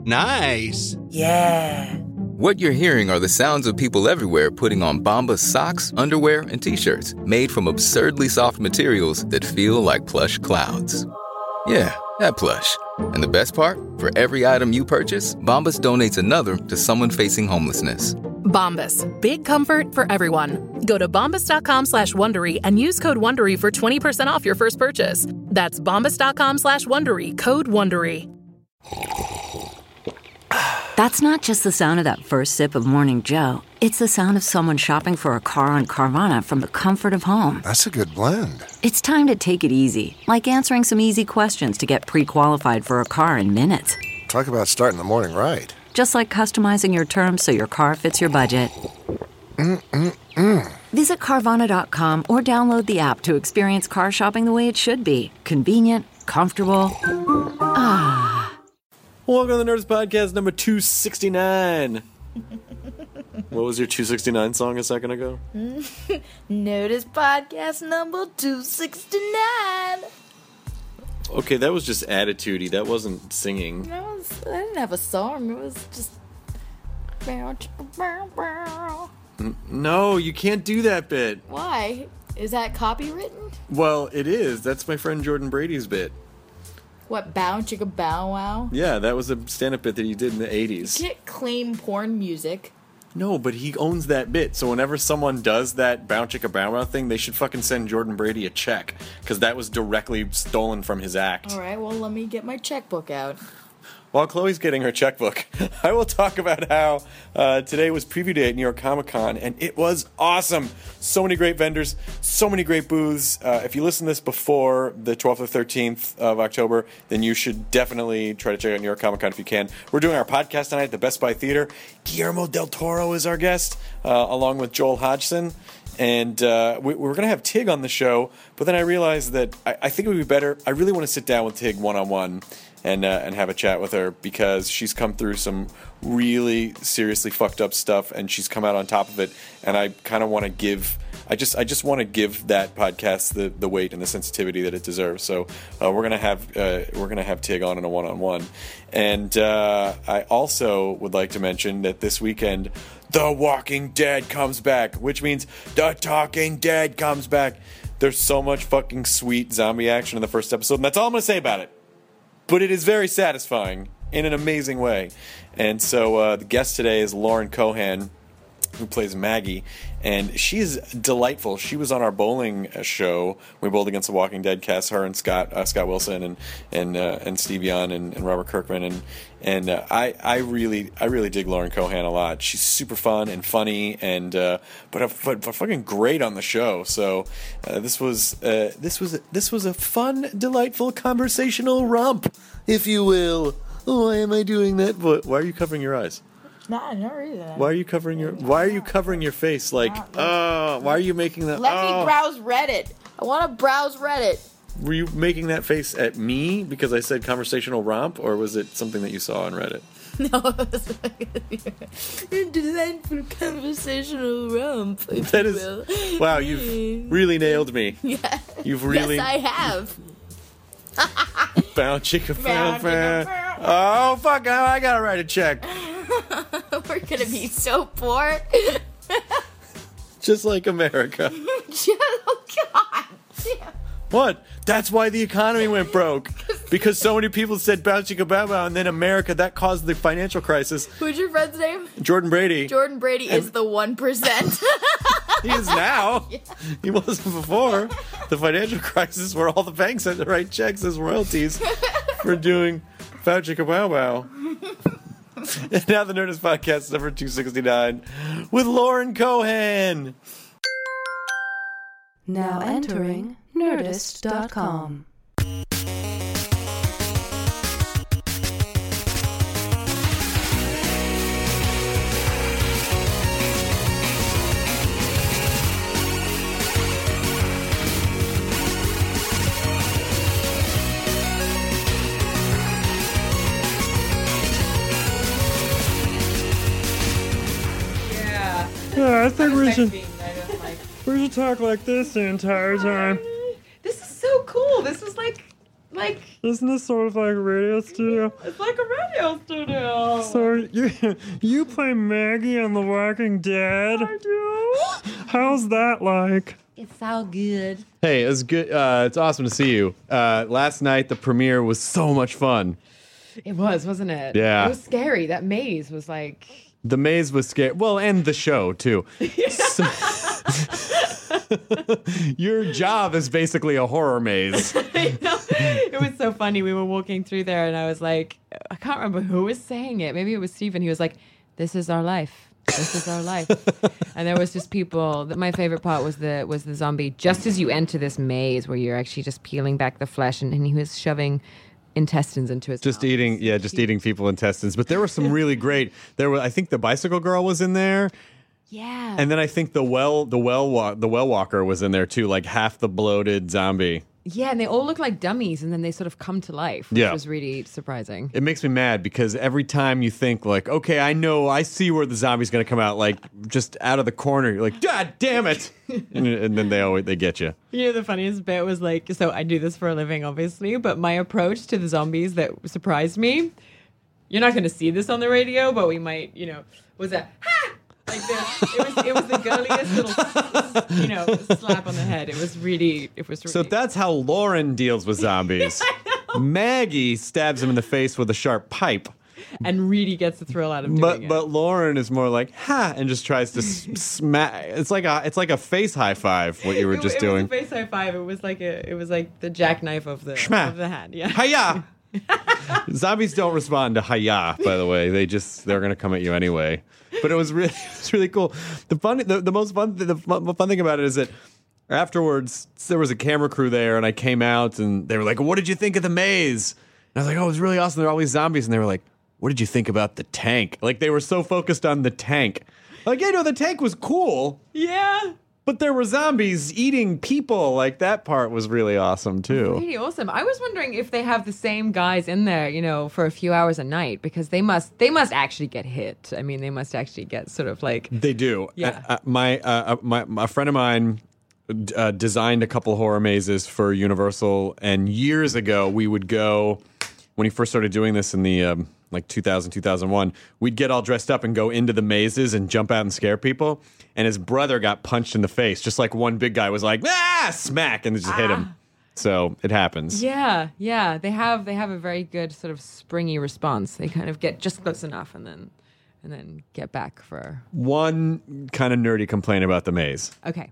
Nice. Yeah. What you're hearing are the sounds of people everywhere putting on Bombas socks, underwear, and T-shirts made from absurdly soft materials that feel like plush clouds. Yeah, that plush. And the best part? For every item you purchase, Bombas donates another to someone facing homelessness. Bombas. Big comfort for everyone. Go to bombas.com/Wondery and use code Wondery for 20% off your first purchase. That's bombas.com/Wondery, code Wondery. That's not just the sound of that first sip of Morning Joe. It's the sound of someone shopping for a car on Carvana from the comfort of home. That's a good blend. It's time to take it easy, like answering some easy questions to get pre-qualified for a car in minutes. Talk about starting the morning right. Just like customizing your terms so your car fits your budget. Visit Carvana.com or download the app to experience car shopping the way it should be. Convenient, comfortable. Welcome to the Nerdist Podcast number 269. What was your 269 song a second ago? Nerdist Podcast number 269. Okay, that was just attitude-y. That wasn't singing. I didn't have a song. It was just... No, you can't do that bit. Why? Is that copywritten? Well, it is. That's my friend Jordan Brady's bit. What, Bow Chicka Bow Wow? Yeah, that was a stand-up bit that he did in the 80s. You can't claim porn music. No, but he owns that bit. So whenever someone does that Bow Chicka Bow Wow thing, they should fucking send Jordan Brady a check. Because that was directly stolen from his act. Alright, well, let me get my checkbook out. While Chloe's getting her checkbook, I will talk about how today was preview day at New York Comic Con, and it was awesome. So many great vendors, so many great booths. If you listen to this before the 12th or 13th of October, then you should definitely try to check out New York Comic Con if you can. We're doing our podcast tonight at the Best Buy Theater. Guillermo del Toro is our guest, along with Joel Hodgson. And we're going to have Tig on the show, but then I realized that I think it would be better. I really want to sit down with Tig one-on-one and have a chat with her, because she's come through some really seriously fucked up stuff, and she's come out on top of it. And I kind of want to give, I just want to give that podcast the weight and the sensitivity that it deserves. So we're gonna have Tig on in a one-on-one. And I also would like to mention that this weekend, The Walking Dead comes back, which means The Talking Dead comes back. There's so much fucking sweet zombie action in the first episode, and that's all I'm gonna say about it. But it is very satisfying in an amazing way. And so the guest today is Lauren Cohan, who plays Maggie, and she's delightful. She was on our bowling show. We bowled against the Walking Dead cast, her and Scott Wilson and Steve Young and Robert Kirkman, and I really dig Lauren Cohan a lot. She's super fun and funny, and but fucking great on the show. So this was a fun, delightful conversational romp, if you will. Why am I doing that? Why are you covering your eyes? No reason. Why are you covering your face? Like, why are you making that? Let me browse Reddit. I want to browse Reddit. Were you making that face at me because I said conversational romp, or was it something that you saw on Reddit? No, it was a delightful conversational romp. That is, wow, you've really nailed me. Yeah. You've really. Yes, I have. Bow chicka bow. Oh fuck! I gotta write a check. We're gonna be so poor. Just like America. Oh God. Yeah. What? That's why the economy went broke. Because so many people said bow chicka bow bow, and then America, that caused the financial crisis. Who's your friend's name? Jordan Brady. Jordan Brady is the 1%. He is now. Yeah. He wasn't before the financial crisis, where all the banks had to write checks as royalties for doing bow chicka bow bow. And now the Nerdist Podcast number 269 with Lauren Cohan. Now entering Nerdist.com. I think we should talk like this the entire time. This is so cool. This was like Like, Isn't this sort of like a radio studio? it's like a radio studio. So you play Maggie on The Walking Dead? I do. How's that like? It's all good. Hey, it's good. It's awesome to see you. Last night, the premiere was so much fun. It was, wasn't it? Yeah. It was scary. That maze was like... The maze was scary. Well, and the show, too. So- your job is basically a horror maze. I know. It was so funny. We were walking through there, and I was like, I can't remember who was saying it. Maybe it was Stephen. He was like, "This is our life. This is our life." And there was just people. My favorite part was the zombie. Just as you enter this maze, where you're actually just peeling back the flesh, and he was shoving intestines into his Just mouth. eating people intestines. But there were some really great. I think the bicycle girl was in there. Yeah. And then I think the well walker was in there too, like half the bloated zombie. Yeah, and they all look like dummies, and then they sort of come to life, which was really surprising. It makes me mad because every time you think like, okay, I see where the zombie's going to come out, like just out of the corner, you're like, God damn it, and then they get you. You know, the funniest bit was like, so I do this for a living, obviously, but my approach to the zombies that surprised me, you're not going to see this on the radio, but we might, was that, ha! Like it was the girliest little, slap on the head. It was really. So that's how Lauren deals with zombies. Maggie stabs him in the face with a sharp pipe. And really gets the thrill out of doing it. But Lauren is more like, ha, and just tries to smack. It's like a face high five, what you were just doing. It was a face high five. It was like the jackknife of the hand. Yeah. Hiya! Zombies don't respond to hiya, by the way. They're gonna come at you anyway. But it was really cool. The fun thing about it is that afterwards there was a camera crew there, and I came out, and they were like, "What did you think of the maze?" And I was like, "Oh, it was really awesome. There were all these zombies," and they were like, "What did you think about the tank?" Like they were so focused on the tank. Like, the tank was cool. Yeah. But there were zombies eating people. Like, that part was really awesome, too. Really awesome. I was wondering if they have the same guys in there, for a few hours a night, because they must actually get hit. I mean, they must actually get sort of like... They do. Yeah. A friend of mine designed a couple horror mazes for Universal, and years ago, we would go, when he first started doing this in the... 2000, 2001, we'd get all dressed up and go into the mazes and jump out and scare people. And his brother got punched in the face, just like one big guy was like, smack, and just hit him. So it happens. Yeah. They have a very good sort of springy response. They kind of get just close enough and then get back for... One kind of nerdy complaint about the maze. Okay.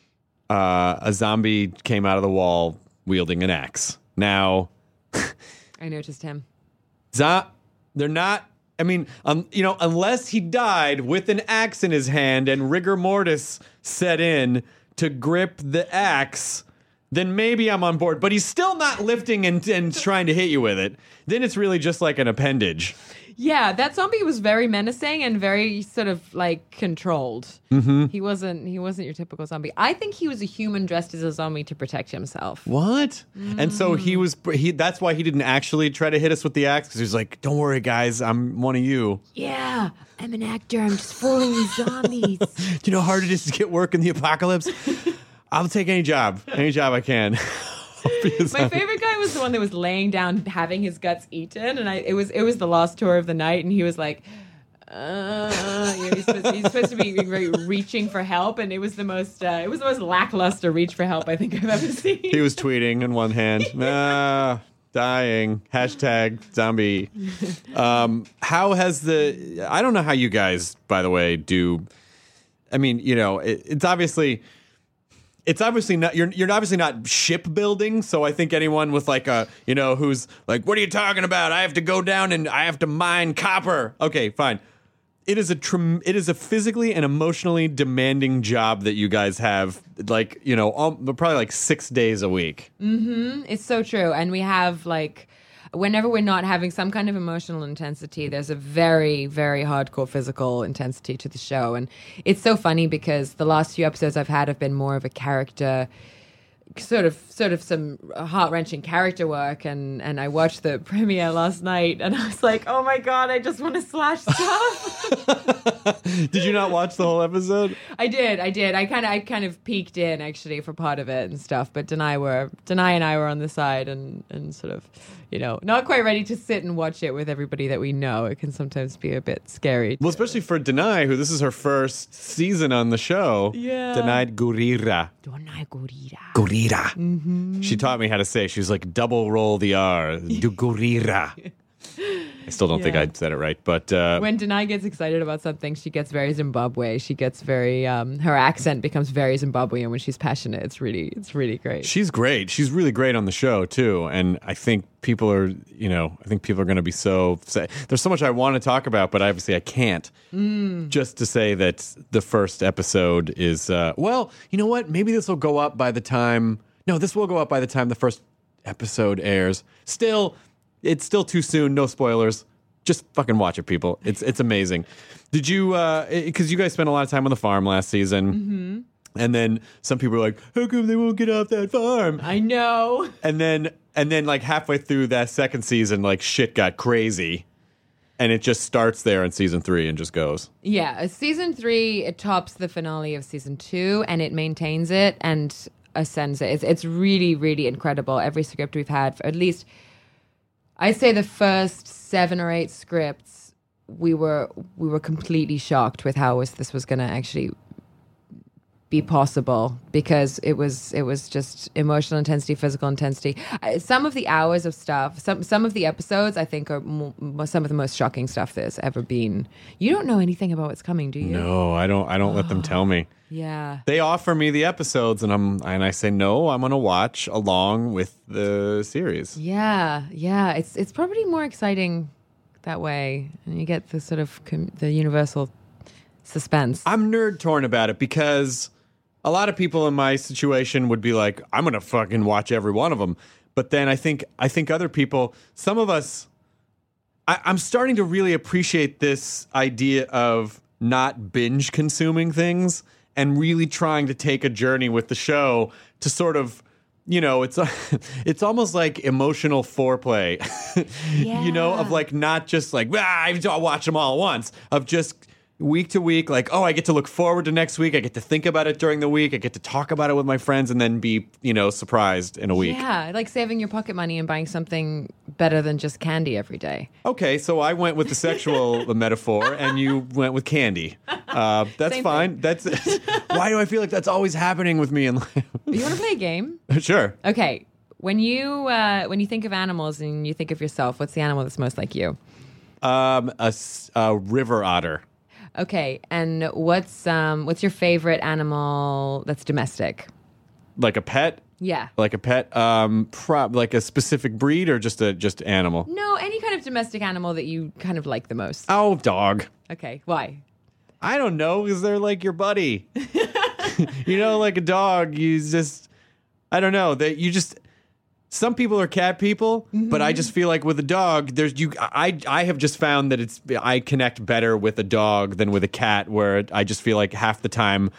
A zombie came out of the wall wielding an axe. Now... I noticed him. They're not, unless he died with an axe in his hand and rigor mortis set in to grip the axe, then maybe I'm on board. But he's still not lifting and trying to hit you with it. Then it's really just like an appendage. Yeah, that zombie was very menacing and very sort of like controlled. Mm-hmm. He wasn't your typical zombie. I think he was a human dressed as a zombie to protect himself. What? And so that's why he didn't actually try to hit us with the axe, because he was like, "Don't worry, guys, I'm one of you." Yeah, I'm an actor. I'm just fooling these zombies. Do you know how hard it is to get work in the apocalypse? I'll take any job I can. My favorite guy was the one that was laying down having his guts eaten, and it was the last tour of the night, and he was like, he's supposed to be reaching for help, and it was the most lackluster reach for help I think I've ever seen. He was tweeting in one hand, dying, #zombie. How has I don't know how you guys, by the way, do. I mean, it's obviously not, you're obviously not shipbuilding, so I think anyone with like who's like, what are you talking about? I have to go down and I have to mine copper. Okay, fine. It is a physically and emotionally demanding job that you guys have, like, probably like 6 days a week. Mm-hmm. It's so true. And we have like, whenever we're not having some kind of emotional intensity, there's a very, very hardcore physical intensity to the show. And it's so funny because the last few episodes I've had have been more of a character, sort of some heart-wrenching character work. And I watched the premiere last night and I was like, oh my God, I just want to slash stuff. Did you not watch the whole episode? I did. I kind of peeked in actually for part of it and stuff, but Denai and I were on the side and sort of, not quite ready to sit and watch it with everybody that we know. It can sometimes be a bit scary. Well, especially for Denai, who this is her first season on the show. Yeah. Denai Gurira. Gurira. Mm-hmm. She taught me how to say it. She was like, double roll the R. Do Gurira. I still don't think I said it right, but when Denai gets excited about something, she gets very Zimbabwe. She gets very her accent becomes very Zimbabwean when she's passionate. It's really great. she's great. She's really great on the show too, and I think people are, going to be so. There's so much I want to talk about, but obviously I can't. Just to say that the first episode is well, you know what? Maybe this will go up by the time. No, this will go up by the time the first episode airs. It's still too soon. No spoilers. Just fucking watch it, people. It's amazing. Did you? Because you guys spent a lot of time on the farm last season, and then some people were like, "How come they won't get off that farm?" I know. And then like halfway through that second season, like shit got crazy, and it just starts there in season 3 and just goes. Yeah, season 3 it tops the finale of season 2, and it maintains it and ascends it. It's really, really incredible. Every script we've had, for at least, I'd say the first 7 or 8 scripts, we were completely shocked with how this was going to actually be possible, because it was just emotional intensity, physical intensity. Some of the hours of stuff, some of the episodes, I think are some of the most shocking stuff there's ever been. You don't know anything about what's coming, do you? No, I don't let them tell me. Yeah. They offer me the episodes, and I say no. I'm going to watch along with the series. Yeah. It's probably more exciting that way, and you get the sort of the universal suspense. I'm nerd torn about it because a lot of people in my situation would be like, I'm going to fucking watch every one of them. But then I think other people, some of us, I'm starting to really appreciate this idea of not binge consuming things and really trying to take a journey with the show to sort of, it's almost like emotional foreplay, of like not just like, I'll watch them all at once, of just week to week, like, I get to look forward to next week. I get to think about it during the week. I get to talk about it with my friends and then be, surprised in a week. Yeah, like saving your pocket money and buying something better than just candy every day. Okay, so I went with the sexual metaphor and you went with candy. That's Same fine. That's why do I feel like that's always happening with me in life? You want to play a game? Sure. Okay. When you think of animals and you think of yourself, what's the animal that's most like you? A river otter. Okay, and what's your favorite animal that's domestic? Like a pet? Yeah. Like a pet? Like a specific breed or just animal? No, any kind of domestic animal that you kind of like the most. Oh, dog. Okay, why? I don't know, because they're like your buddy. Like a dog, you just, I don't know, some people are cat people, but I just feel like with a dog, I have just found that I connect better with a dog than with a cat, where I just feel like half the time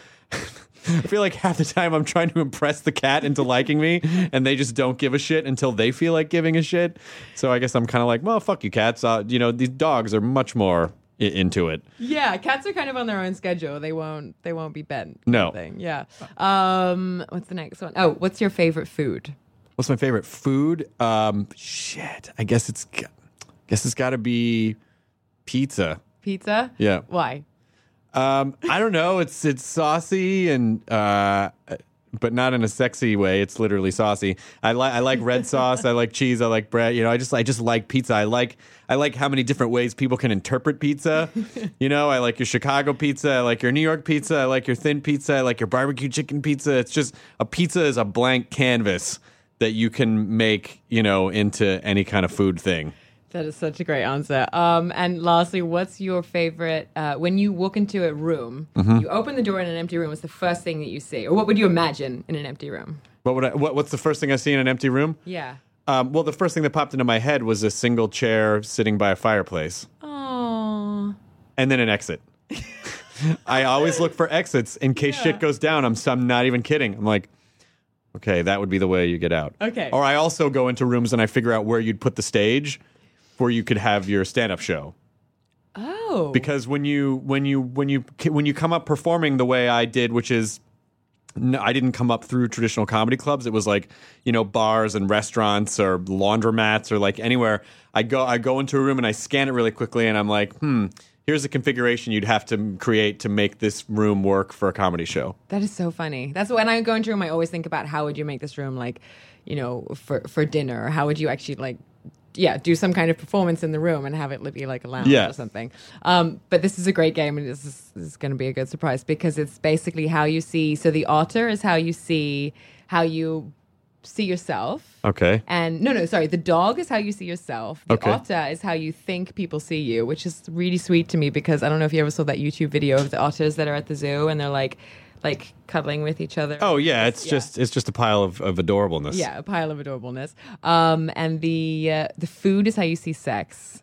I'm trying to impress the cat into liking me, and they just don't give a shit until they feel like giving a shit. So I guess I'm kind of like, well, fuck you, cats. These dogs are much more into it. Yeah, cats are kind of on their own schedule. They won't be bent. No. Yeah. What's the next one? Oh, what's your favorite food? What's my favorite food? Shit. I guess it's got to be pizza. Pizza? Yeah. Why? I don't know. It's saucy and but not in a sexy way. It's literally saucy. I like red sauce. I like cheese. I like bread. I just like pizza. I like how many different ways people can interpret pizza. I like your Chicago pizza. I like your New York pizza. I like your thin pizza. I like your barbecue chicken pizza. It's just a pizza is a blank canvas that you can make, into any kind of food thing. That is such a great answer. And lastly, what's your favorite, when you walk into a room, you open the door in an empty room, what's the first thing that you see? Or what would you imagine in an empty room? What's the first thing I see in an empty room? Yeah. Well, the first thing that popped into my head was a single chair sitting by a fireplace. Oh. And then an exit. I always look for exits in case shit goes down. I'm not even kidding. I'm like, okay, that would be the way you get out. Okay. Or I also go into rooms and I figure out where you'd put the stage where you could have your stand-up show. Oh, Oh. Because when you come up performing the way I did, which is I didn't come up through traditional comedy clubs. It was like, bars and restaurants or laundromats or like anywhere. I go into a room and I scan it really quickly and I'm like, here's the configuration you'd have to create to make this room work for a comedy show. That is so funny. That's when I go into a room, I always think about how would you make this room like, for dinner? Or how would you actually do some kind of performance in the room and have it be like a lounge or something. But this is a great game, and this is going to be a good surprise because it's basically how you see. So the otter is how you see yourself. Okay. And the dog is how you see yourself. The otter is how you think people see you, which is really sweet to me because I don't know if you ever saw that YouTube video of the otters that are at the zoo and they're like cuddling with each other. Oh yeah, it's just a pile of adorableness. Yeah, a pile of adorableness. And the food is how you see sex.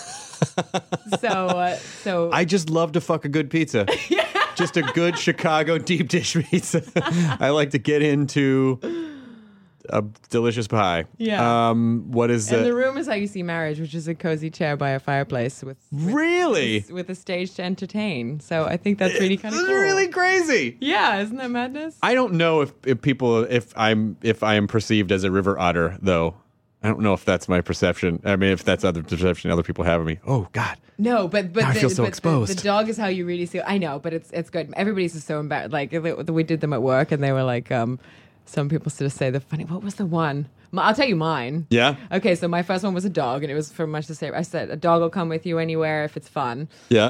So I just love to fuck a good pizza. Just a good Chicago deep dish pizza. I like to get into a delicious pie. Yeah. What is and the room is how you see marriage, which is a cozy chair by a fireplace with a stage to entertain. So I think that's really kind of cool. Really crazy. Yeah, isn't that madness? I don't know if I am perceived as a river otter though. I don't know if that's my perception. I mean, if that's other perception other people have of me. Oh God. No, but I feel so exposed. The dog is how you really see. I know, but it's good. Everybody's just so embarrassed. Like we did them at work, and they were like, some people sort of say the funny. What was the one? I'll tell you mine. Yeah. Okay, so my first one was a dog, and it was pretty much the same. I said a dog will come with you anywhere if it's fun. Yeah.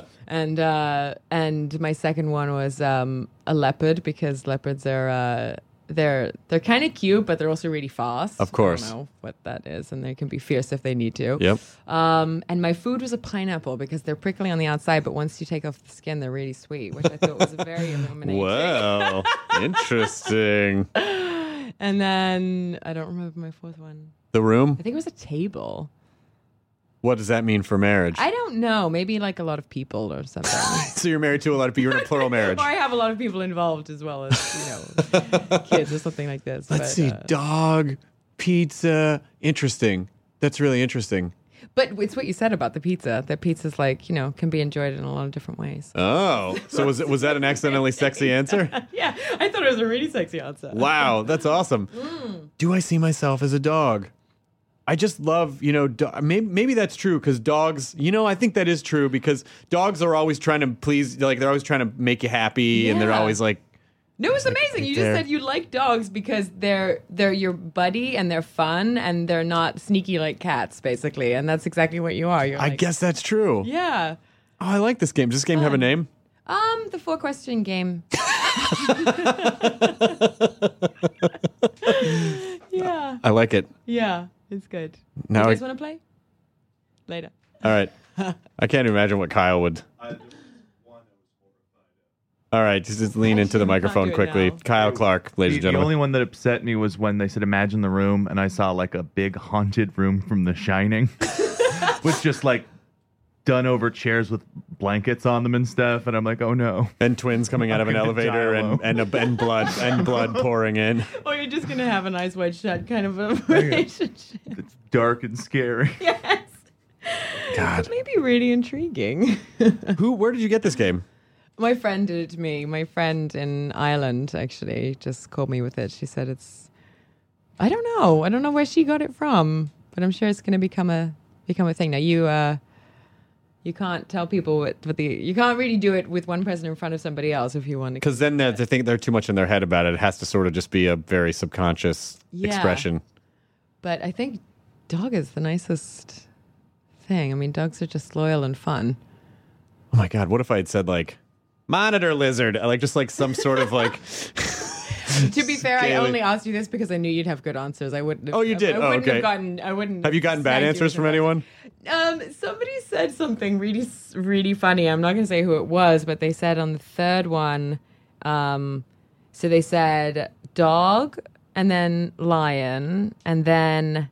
And my second one was a leopard because leopards are. They're kind of cute, but they're also really fast. Of course. I don't know what that is, and they can be fierce if they need to. Yep. And my food was a pineapple because they're prickly on the outside, but once you take off the skin, they're really sweet, which I thought was very illuminating. Wow. Interesting. And then I don't remember my fourth one. The room? I think it was a table. What does that mean for marriage? I don't know. Maybe like a lot of people or something. So you're married to a lot of people. You're in a plural marriage. Or I have a lot of people involved as well as, kids or something like this. Let's see. Dog, pizza. Interesting. That's really interesting. But it's what you said about the pizza. That pizza's like, can be enjoyed in a lot of different ways. Oh. So was that an accidentally sexy answer? Yeah. I thought it was a really sexy answer. Wow. That's awesome. Do I see myself as a dog? I just love, maybe that's true because dogs, I think that is true because dogs are always trying to please, like they're always trying to make you happy and they're always like. No, it's amazing. You just said you like dogs because they're your buddy and they're fun and they're not sneaky like cats, basically. And that's exactly what you are. I guess that's true. Yeah. Oh, I like this game. Does this game have a name? The 4-question game. Yeah. I like it. Yeah. It's good. Now you guys want to play? Later. All right. I can't imagine what Kyle would. All right, just lean into the microphone quickly. Kyle Clark, ladies and gentlemen. The only one that upset me was when they said, imagine the room, and I saw like a big haunted room from The Shining with just like done over chairs with blankets on them and stuff, and I'm like, oh no. And twins coming out of an elevator and blood pouring in. Or you're just going to have a nice wide shut kind of a relationship. It's dark and scary. Yes. God. It may be really intriguing. Where did you get this game? My friend did it to me. My friend in Ireland actually just called me with it. She said I don't know where she got it from, but I'm sure it's going to become a thing. Now you can't tell people you can't really do it with one person in front of somebody else if you want to. Because then they think they're too much in their head about it. It has to sort of just be a very subconscious expression. But I think dog is the nicest thing. I mean, dogs are just loyal and fun. Oh my God, what if I had said like monitor lizard, like just like some sort of like. To be fair, I only asked you this because I knew you'd have good answers. I wouldn't. Oh, you did. Okay. Have you gotten bad answers from anyone? Somebody said something really, really funny. I'm not going to say who it was, but they said on the third one. So they said dog, and then lion, and then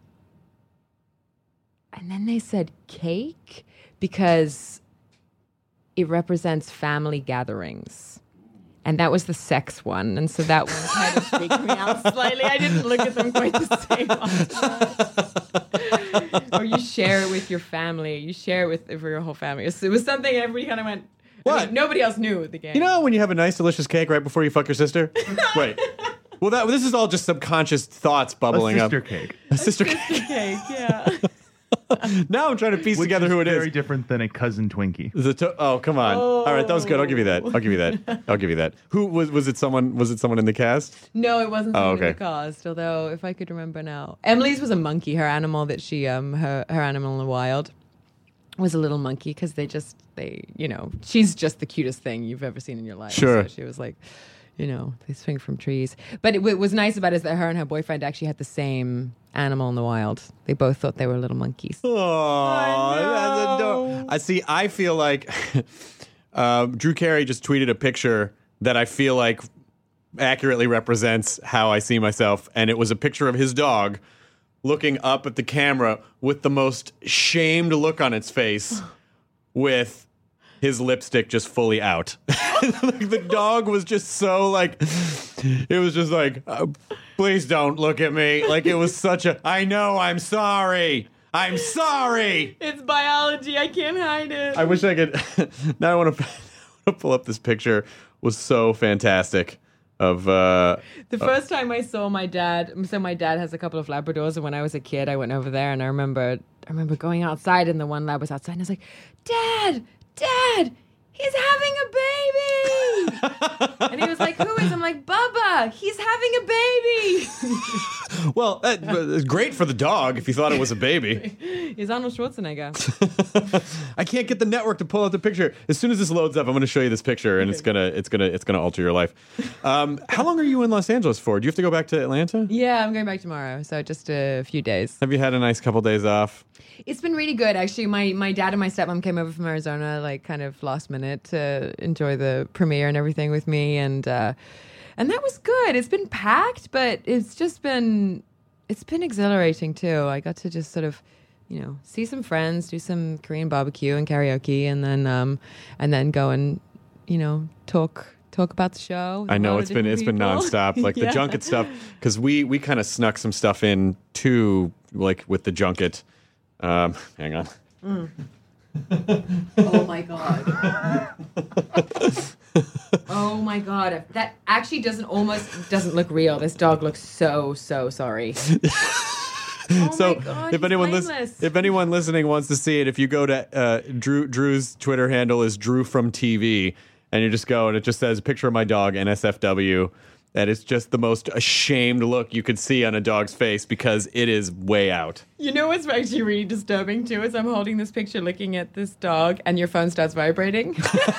they said cake because it represents family gatherings. And that was the sex one. And so that one kind of freaked me out slightly. I didn't look at them quite the same. Or you share it with your family. You share it for your whole family. It was something everybody kind of went. What? I mean, nobody else knew the game. You know when you have a nice, delicious cake right before you fuck your sister? Wait. Well, this is all just subconscious thoughts bubbling up. Sister cake. A sister cake. Cake, yeah. Now I'm trying to piece together who it is. Very different than a cousin Twinkie. Oh, come on. All right, that was good. I'll give you that. I'll give you that. Who was it? Someone in the cast? No, it wasn't someone okay. in the cast. Although, if I could remember now, Emily's was a monkey. Her animal that she her animal in the wild was a little monkey because she's just the cutest thing you've ever seen in your life. Sure. So she was like, they swing from trees. But what was nice about it is that her and her boyfriend actually had the same animal in the wild. They both thought they were little monkeys. Oh, that's adorable. I feel like Drew Carey just tweeted a picture that I feel like accurately represents how I see myself. And it was a picture of his dog looking up at the camera with the most shamed look on its face with his lipstick just fully out. The dog was just so it was just please don't look at me. Like it was such I know, I'm sorry. I'm sorry. It's biology. I can't hide it. I wish I could. Now I want to pull up this picture. Was so fantastic. Of the first time I saw my dad. So my dad has a couple of Labradors, and when I was a kid, I went over there, and I remember going outside, and the one lab was outside, and I was like, Dad, he's having a baby. And he was like, who is? I'm like, Bubba, he's having a baby. Well, it's great for the dog if you thought it was a baby. He's Arnold Schwarzenegger. I can't get the network to pull out the picture. As soon as this loads up, I'm going to show you this picture, and it's gonna alter your life. How long are you in Los Angeles for? Do you have to go back to Atlanta? Yeah, I'm going back tomorrow, so just a few days. Have you had a nice couple days off? It's been really good, actually. My dad and my stepmom came over from Arizona, kind of last minute, to enjoy the premiere and everything with me, and that was good. It's been packed, but it's been exhilarating too. I got to just sort of, see some friends, do some Korean barbecue and karaoke, and then go and talk about the show. I know it's been nonstop, the junket stuff, because we kind of snuck some stuff in too, with the junket. Hang on. Oh my god. Oh my god. That actually doesn't look real. This dog looks so sorry. So my God, if anyone listening wants to see it, if you go to Drew's Twitter handle is Drew from TV, and you just go and it just says picture of my dog NSFW. That is just the most ashamed look you could see on a dog's face because it is way out. You know what's actually really disturbing too is I'm holding this picture looking at this dog and your phone starts vibrating.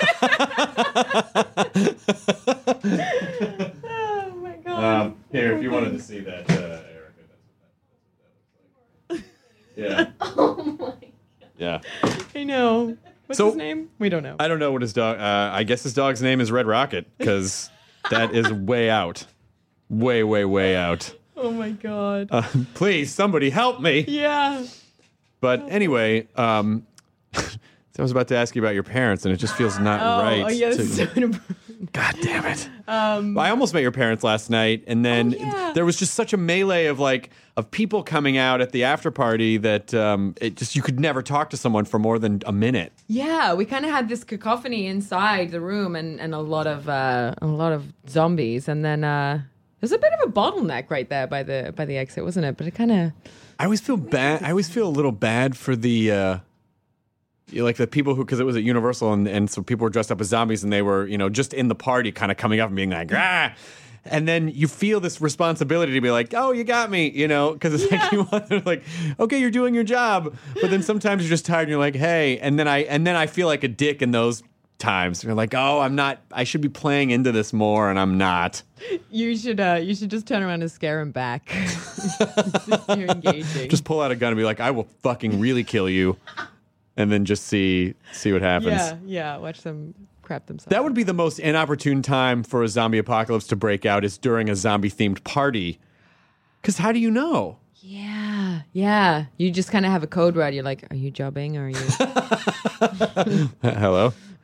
Oh my god. Here, if you wanted to see that, Erica, that's what that looks like. Yeah. Oh my god. Yeah. I know. What's his name? We don't know. I don't know what his dog. I guess his dog's name is Red Rocket because that is way out, way out. Oh my god. Please, somebody help me. Yeah. But anyway, so I was about to ask you about your parents, and it just feels not right. Oh yes. God damn it. I almost met your parents last night, and then there was just such a melee of people coming out at the after party that you could never talk to someone for more than a minute. Yeah, we kind of had this cacophony inside the room and a lot of zombies, and then there's a bit of a bottleneck right there by the exit, wasn't it? But it kind of. I always feel bad. I always feel a little bad for the. The people because it was at Universal and so people were dressed up as zombies and they were, just in the party kind of coming up and being like, ah. And then you feel this responsibility to be like, oh, you got me, because it's you want to okay, you're doing your job. But then sometimes you're just tired and you're like, hey, and then I feel like a dick in those times. You're like, oh, I'm not, I should be playing into this more and I'm not. You should just turn around and scare him back. You're engaging. Just pull out a gun and be like, I will fucking really kill you. And then just see what happens. Yeah. Watch them crap themselves. That would be the most inopportune time for a zombie apocalypse to break out is during a zombie-themed party. Because how do you know? Yeah. You just kind of have a code word. You're like, are you jobbing or are you... Hello?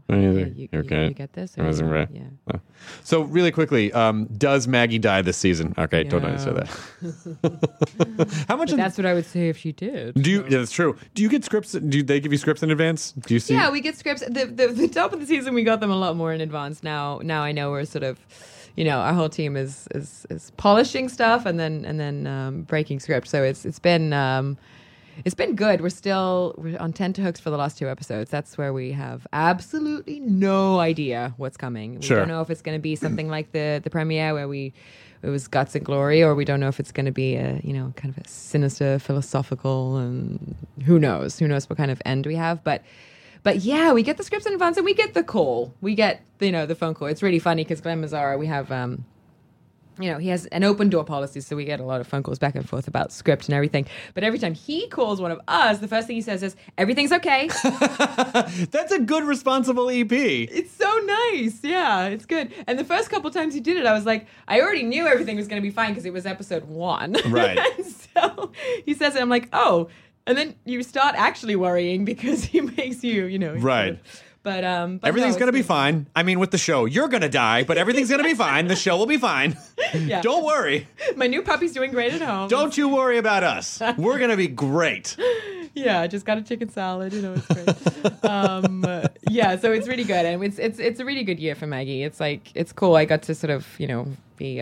You Okay. you get this? I wasn't right. Yeah. Oh. So really quickly, does Maggie die this season? Okay, don't answer that. How much? But that's what I would say if she did. Do you? Yeah, that's true. Do you get scripts? Do they give you scripts in advance? Do you see? Yeah, we get scripts. The top of the season, we got them a lot more in advance. Now I know we're sort of, our whole team is polishing stuff and then breaking scripts. So it's been good. We're on tenterhooks for the last 2 episodes. That's where we have absolutely no idea what's coming. We don't know if it's going to be something like the premiere where it was guts and glory, or we don't know if it's going to be a kind of a sinister philosophical, and who knows what kind of end we have. But yeah, we get the scripts in advance and we get the call. We get the phone call. It's really funny because Glenn Mazzara, we have he has an open door policy, so we get a lot of phone calls back and forth about script and everything. But every time he calls one of us, the first thing he says is, "Everything's okay." That's a good, responsible EP. It's so nice. Yeah, it's good. And the first couple times he did it, I was like, I already knew everything was going to be fine because it was episode 1. Right. And so he says it, I'm like, oh. And then you start actually worrying because he makes you, Right. But everything's no, going to be fine. I mean, with the show, you're going to die, but everything's going to be fine. The show will be fine. Yeah. Don't worry. My new puppy's doing great at home. Don't you worry about us. We're going to be great. Yeah, I just got a chicken salad. It's great. Yeah, so it's really good, and it's a really good year for Maggie. It's cool. I got to sort of be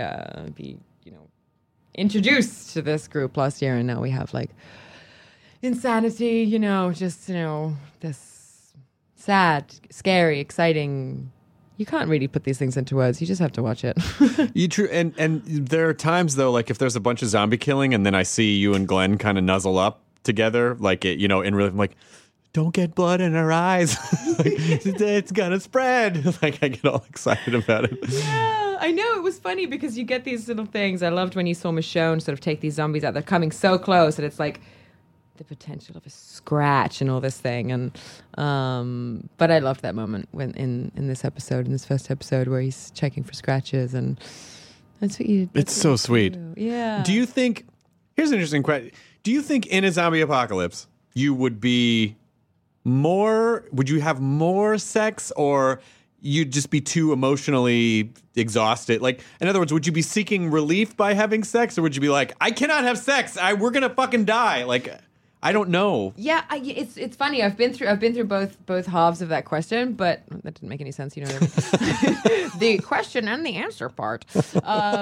introduced to this group last year, and now we have Insanity. This sad, scary, exciting. You can't really put these things into words. You just have to watch it. True, and there are times though, like if there's a bunch of zombie killing, and then I see you and Glenn kind of nuzzle up together, in real life, I'm like, don't get blood in her eyes. It's gonna spread. I get all excited about it. Yeah, I know. It was funny because you get these little things. I loved when you saw Michonne sort of take these zombies out. They're coming so close, and it's like the potential of a scratch and all this thing. And but I loved that moment when in this first episode, where he's checking for scratches, and that's what you. It's so sweet. Yeah. Do you think? Here's an interesting question. Do you think in a zombie apocalypse you would be more? Would you have more sex, or you'd just be too emotionally exhausted? Like, in other words, would you be seeking relief by having sex, or would you be like, I cannot have sex. We're gonna fucking die. Like, I don't know. Yeah, it's funny. I've been through both halves of that question, but that didn't make any sense. You know what I mean? The question and the answer part. So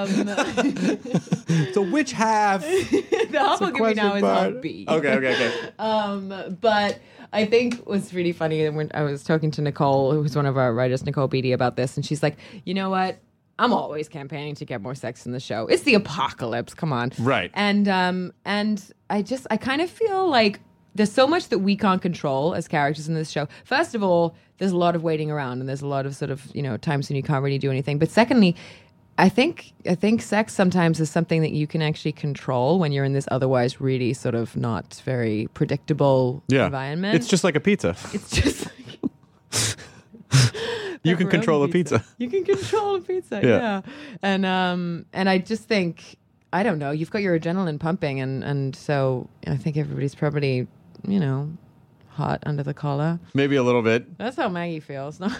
which half? The half I'll give you now is half B. Okay. But I think what's really funny when I was talking to Nicole, who's one of our writers, Nicole Beatty, about this, and she's like, you know what? I'm always campaigning to get more sex in the show. It's the apocalypse. Come on. Right. And I kind of feel like there's so much that we can't control as characters in this show. First of all, there's a lot of waiting around, and there's a lot of sort of, times when you can't really do anything. But secondly, I think sex sometimes is something that you can actually control when you're in this otherwise really sort of not very predictable environment. It's just like a pizza. It's just like you can control a pizza. You can control a pizza, yeah. And I just think, I don't know, you've got your adrenaline pumping, and so I think everybody's probably, hot under the collar. Maybe a little bit. That's how Maggie feels. No.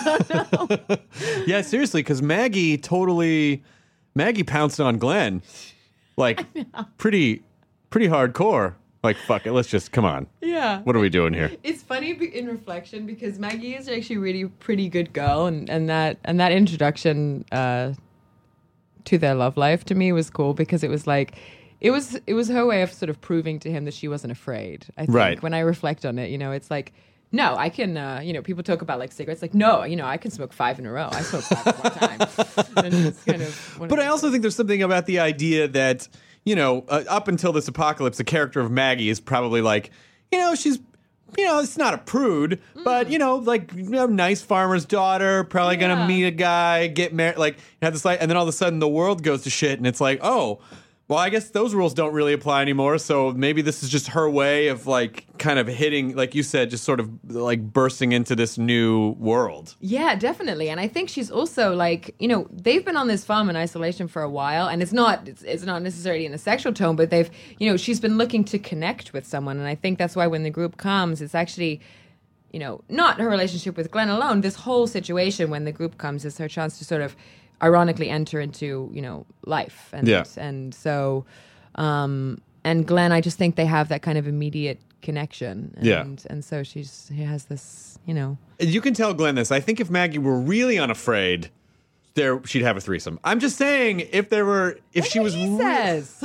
Yeah, seriously, because Maggie pounced on Glenn, like pretty hardcore. Like, fuck it, let's just, come on. Yeah. What are we doing here? It's funny in reflection because Maggie is actually a really pretty good girl, and that introduction to their love life to me was cool because it was like, it was her way of sort of proving to him that she wasn't afraid. I think right. When I reflect on it, it's like, no, I can, people talk about like cigarettes, like, no, I can smoke 5 in a row. I smoke 5 at one time. And it's kind of but I also think there's something about the idea that, up until this apocalypse, the character of Maggie is probably like, she's, it's not a prude, but, nice farmer's daughter, probably going to meet a guy, get married, like, have this, and then all of a sudden the world goes to shit, and it's like, oh, well, I guess those rules don't really apply anymore, so maybe this is just her way of, like, kind of hitting, like you said, just sort of, like, bursting into this new world. Yeah, definitely. And I think she's also, like, they've been on this farm in isolation for a while, and it's not necessarily in a sexual tone, but they've, she's been looking to connect with someone, and I think that's why when the group comes, it's actually, not her relationship with Glenn alone. This whole situation when the group comes is her chance to sort of ironically enter into, life. And so, and Glenn, I just think they have that kind of immediate connection. And so she has this, You can tell Glenn this. I think if Maggie were really unafraid, she'd have a threesome. I'm just saying, if she was. Says.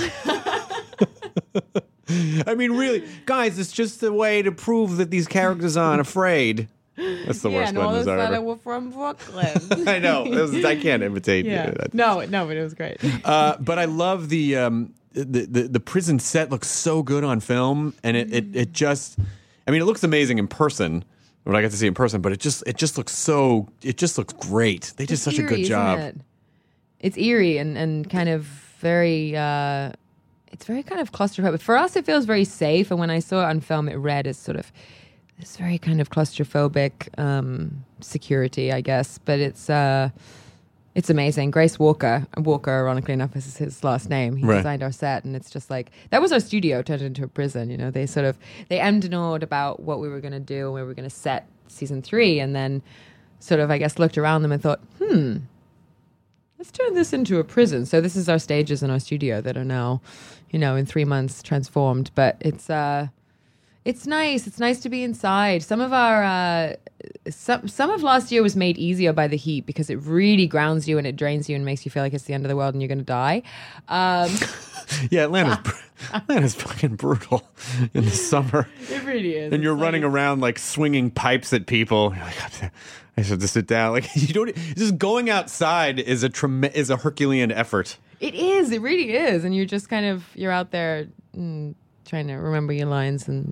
I mean, really, guys, it's just a way to prove that these characters aren't afraid. That's the worst one all ever. we're from Brooklyn. I know. I can't imitate. No, but it was great. But I love the prison set looks so good on film, and it just, I mean, it looks amazing in person when I get to see it in person, but it just looks great. They did such a good job. Isn't it? It's eerie and kind of very. It's very kind of claustrophobic. For us, it feels very safe, and when I saw it on film, it read as sort of this very kind of claustrophobic security, I guess. But it's amazing. Grace Walker, ironically enough, is his last name. He designed our set, and it's just like that was our studio turned into a prison. They emmed and awed about what we were going to do, and where we were going to set season 3, and then sort of, I guess, looked around them and thought, let's turn this into a prison. So this is our stages in our studio that are now, in 3 months transformed. But it's nice. It's nice to be inside. Some of our some of last year was made easier by the heat because it really grounds you and it drains you and makes you feel like it's the end of the world and you're going to die. Yeah, Atlanta's fucking brutal in the summer. It really is. And you're running around like swinging pipes at people. You're like, I have to sit down. Like just going outside is a Herculean effort. It is. It really is. And you're just you're out there trying to remember your lines and,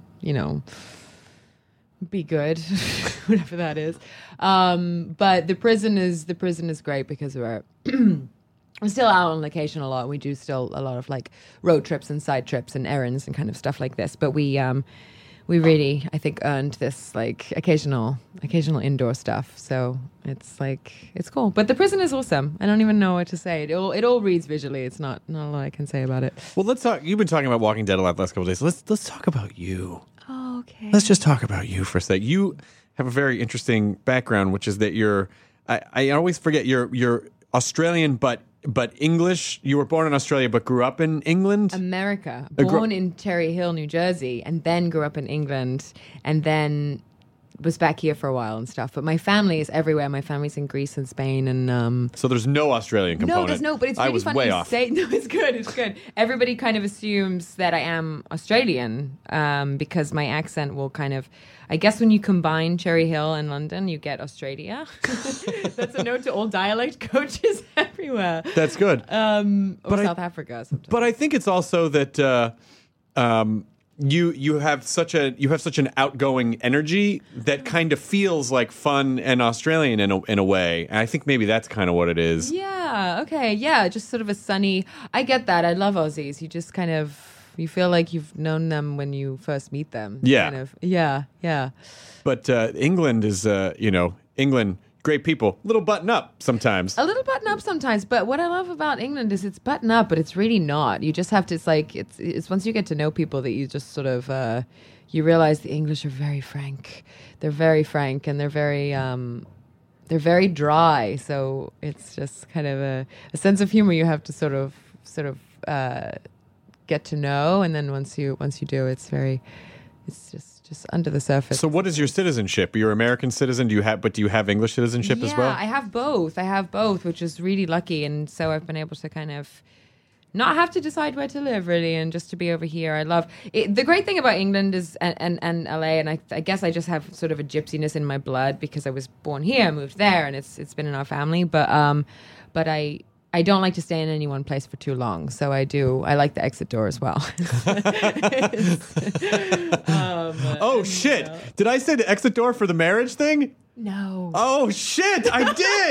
be good, whatever that is. But the prison is great because we're still out on location a lot. We do still a lot of like road trips and side trips and errands and kind of stuff like this. But we really, I think, earned this like occasional indoor stuff. So it's cool. But the prison is awesome. I don't even know what to say. It all reads visually. It's not a lot I can say about it. Well, let's talk. You've been talking about Walking Dead a lot the last couple of days. Let's talk about you. Oh, okay. Let's just talk about you for a sec. You have a very interesting background, which is that I always forget you're Australian, but English. You were born in Australia, but grew up in England? America. Born in Cherry Hill, New Jersey, and then grew up in England, and then was back here for a while and stuff. But my family is everywhere. My family's in Greece and Spain, and so there's no Australian component. No, there's no. But it's really funny way to off. say. No, it's good. It's good. Everybody kind of assumes that I am Australian because my accent will kind of. I guess when you combine Cherry Hill and London, you get Australia. That's a note to all dialect coaches everywhere. That's good. Or South Africa sometimes. But I think it's also that you have such an outgoing energy that kind of feels like fun and Australian in a way. And I think maybe that's kind of what it is. Yeah. Okay. Yeah. Just sort of a sunny. I get that. I love Aussies. You just kind of. You feel like you've known them when you first meet them. Yeah. Kind of. Yeah. But England is, England, great people. Little button up sometimes. A little button up sometimes. But what I love about England is it's button up, but it's really not. You just have to, it's once you get to know people that you just sort of, you realize the English are very frank. They're very frank and they're very dry. So it's just kind of a sense of humor you have to sort of, get to know, and then once you do, it's just under the surface. So what is your citizenship? You're an American citizen. Do you have English citizenship as well? Yeah, I have both, which is really lucky, and so I've been able to kind of not have to decide where to live really, and just to be over here. I love it. The great thing about England is and LA, and I guess I just have sort of a gypsiness in my blood because I was born here, moved there, and it's been in our family. But I don't like to stay in any one place for too long, so I like the exit door as well. Oh shit! Did I say the exit door for the marriage thing? No. Oh shit! I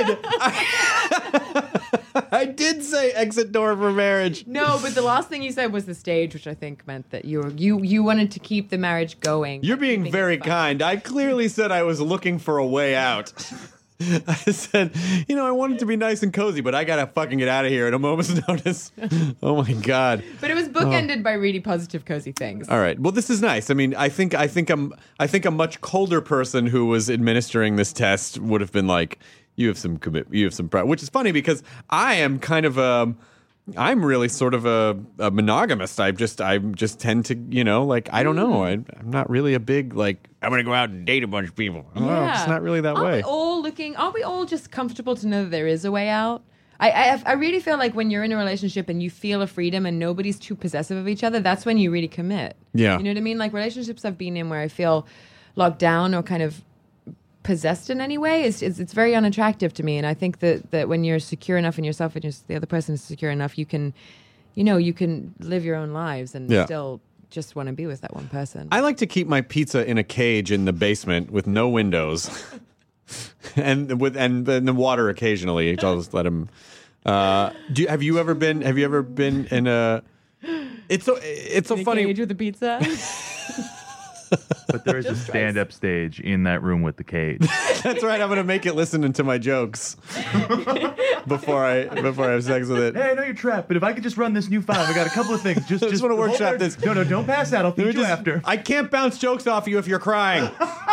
did. I did say exit door for marriage. No, but the last thing you said was the stage, which I think meant that you wanted to keep the marriage going. You're being very kind. I clearly said I was looking for a way out. I said, I want it to be nice and cozy, but I gotta fucking get out of here at a moment's notice. Oh my God. But it was bookended by really positive, cozy things. All right. Well, this is nice. I mean, I think a much colder person who was administering this test would have been like, you have some commitment, you have some pride, which is funny because I am kind of I'm really sort of a monogamist. I just tend to, I don't know. I'm not really a big, I'm going to go out and date a bunch of people. Yeah. It's not really that way. Aren't we all just comfortable to know that there is a way out? I really feel like when you're in a relationship and you feel a freedom and nobody's too possessive of each other, that's when you really commit. Yeah. You know what I mean? Like relationships I've been in where I feel locked down or kind of possessed in any way, it's very unattractive to me. And I think that when you're secure enough in yourself and the other person is secure enough, you can live your own lives and still just want to be with that one person. I like to keep my pizza in a cage in the basement with no windows, and the water occasionally. I'll just let him. Have you ever been in a? It's so funny. Cage with a pizza. But there is a stand-up stage in that room with the cage. That's right. I'm going to make it listen to my jokes before I have sex with it. Hey, I know you're trapped, but if I could just run this new file, I got a couple of things. Just want to workshop this. No, don't pass out. I'll feed you after. I can't bounce jokes off you if you're crying.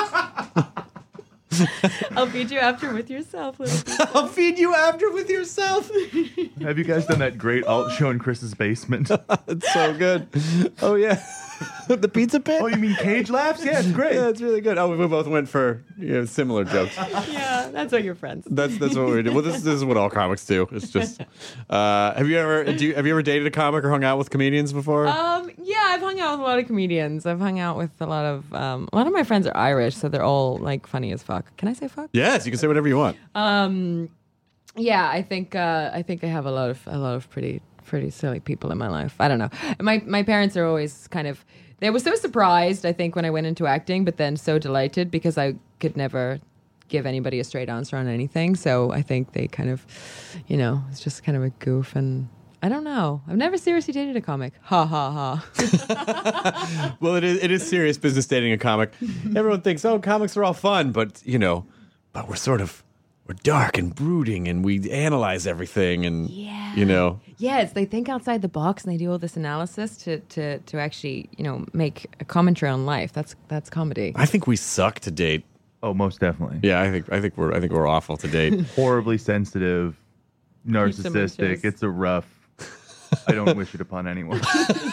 I'll feed you after with yourself, little pizza. I'll feed you after with yourself. Have you guys done that great alt show in Chris's basement? It's so good. Oh, yeah. The pizza pit? Oh, you mean cage laughs? Yeah, it's great. Yeah, it's really good. Oh, we both went for similar jokes. Yeah, that's what you're friends. That's what we do. Well, this is what all comics do. It's just. Have you ever dated a comic or hung out with comedians before? Yeah, I've hung out with a lot of comedians. I've hung out with a lot of my friends are Irish, so they're all like funny as fuck. Can I say fuck? Yes, you can say whatever you want. Yeah, I think I have a lot of pretty silly people in my life. I don't know. My parents are always they were so surprised, I think, when I went into acting, but then so delighted because I could never give anybody a straight answer on anything. So I think they kind of, it's just kind of a goof. And I don't know. I've never seriously dated a comic. Ha, ha, ha. Well, it is serious business dating a comic. Everyone thinks, comics are all fun, but, but we're dark and brooding and we analyze everything and, Yes, they think outside the box and they do all this analysis to actually, make a commentary on life. That's comedy. I think we suck to date. Oh, most definitely. Yeah, I think we're awful to date. Horribly sensitive, narcissistic. It's a rough. I don't wish it upon anyone.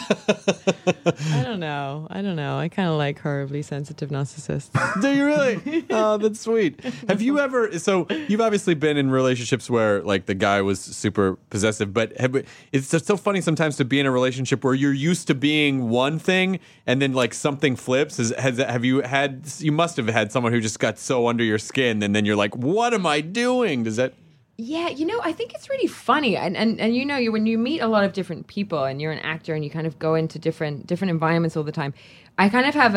I don't know. I kind of like horribly sensitive narcissists. Do you really? Oh, that's sweet. Have you ever? So you've obviously been in relationships where like the guy was super possessive, but it's just so funny sometimes to be in a relationship where you're used to being one thing and then like something flips. You must have had someone who just got so under your skin and then you're like, what am I doing? Does that? Yeah, I think it's really funny, and when you meet a lot of different people, and you're an actor, and you kind of go into different environments all the time. I kind of have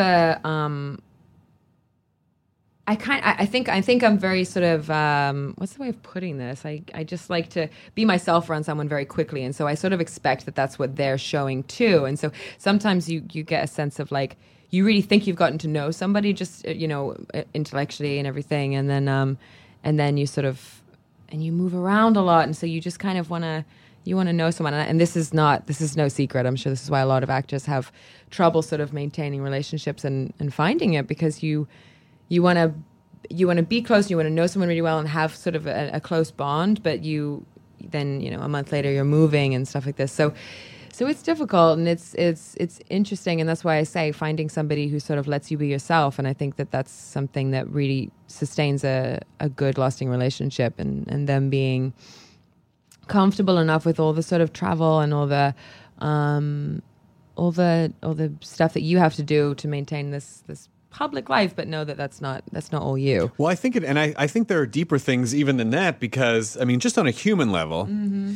I think I'm very sort of what's the way of putting this? I just like to be myself around someone very quickly, and so I sort of expect that that's what they're showing too. And so sometimes you get a sense of like you really think you've gotten to know somebody just intellectually and everything, and then you sort of. And you move around a lot, and so you just kind of want to know someone. And this is no secret. I'm sure this is why a lot of actors have trouble sort of maintaining relationships and finding it, because you want to be close, and you want to know someone really well and have sort of a close bond, but then a month later you're moving and stuff like this. So it's difficult, and it's interesting, and that's why I say finding somebody who sort of lets you be yourself. And I think that that's something that really sustains a good, lasting relationship, and them being comfortable enough with all the sort of travel and all the stuff that you have to do to maintain this public life, but know that that's not all you. Well, I think I think there are deeper things even than that, because I mean, just on a human level. Mm-hmm.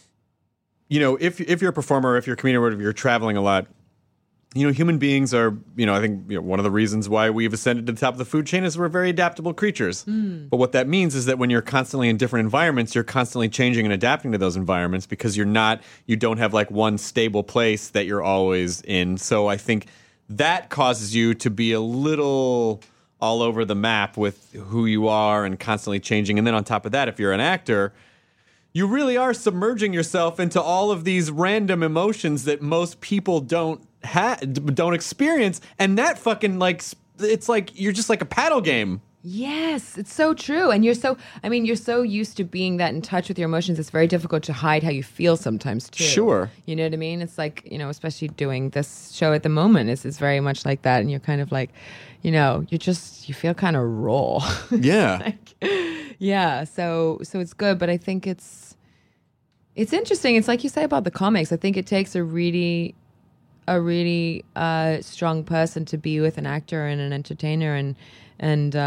If you're a performer, if you're a comedian, or if you're traveling a lot, human beings are, I think one of the reasons why we've ascended to the top of the food chain is we're very adaptable creatures. Mm. But what that means is that when you're constantly in different environments, you're constantly changing and adapting to those environments, because you don't have like one stable place that you're always in. So I think that causes you to be a little all over the map with who you are and constantly changing. And then on top of that, if you're an actor, you really are submerging yourself into all of these random emotions that most people don't experience. And that fucking it's like you're just like a paddle game. Yes, it's so true. And you're so used to being that in touch with your emotions. It's very difficult to hide how you feel sometimes too. Sure. You know what I mean? It's like, especially doing this show at the moment, it's very much like that. And you're kind of like, you feel kind of raw. Yeah. Yeah. So it's good. But I think it's interesting. It's like you say about the comics. I think it takes a really strong person to be with an actor and an entertainer and it's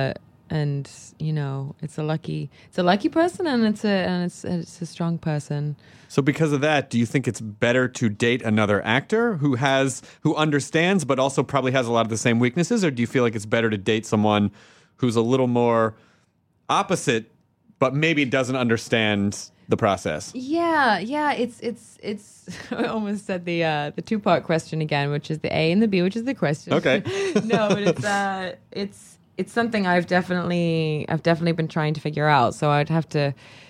a lucky person and it's a strong person. So because of that, do you think it's better to date another actor who understands but also probably has a lot of the same weaknesses, or do you feel like it's better to date someone who's a little more opposite but maybe doesn't understand the process? Yeah. It's I almost said the two-part question again, which is the A and the B, which is the question. Okay. No, but it's something I've definitely been trying to figure out. So I'd have to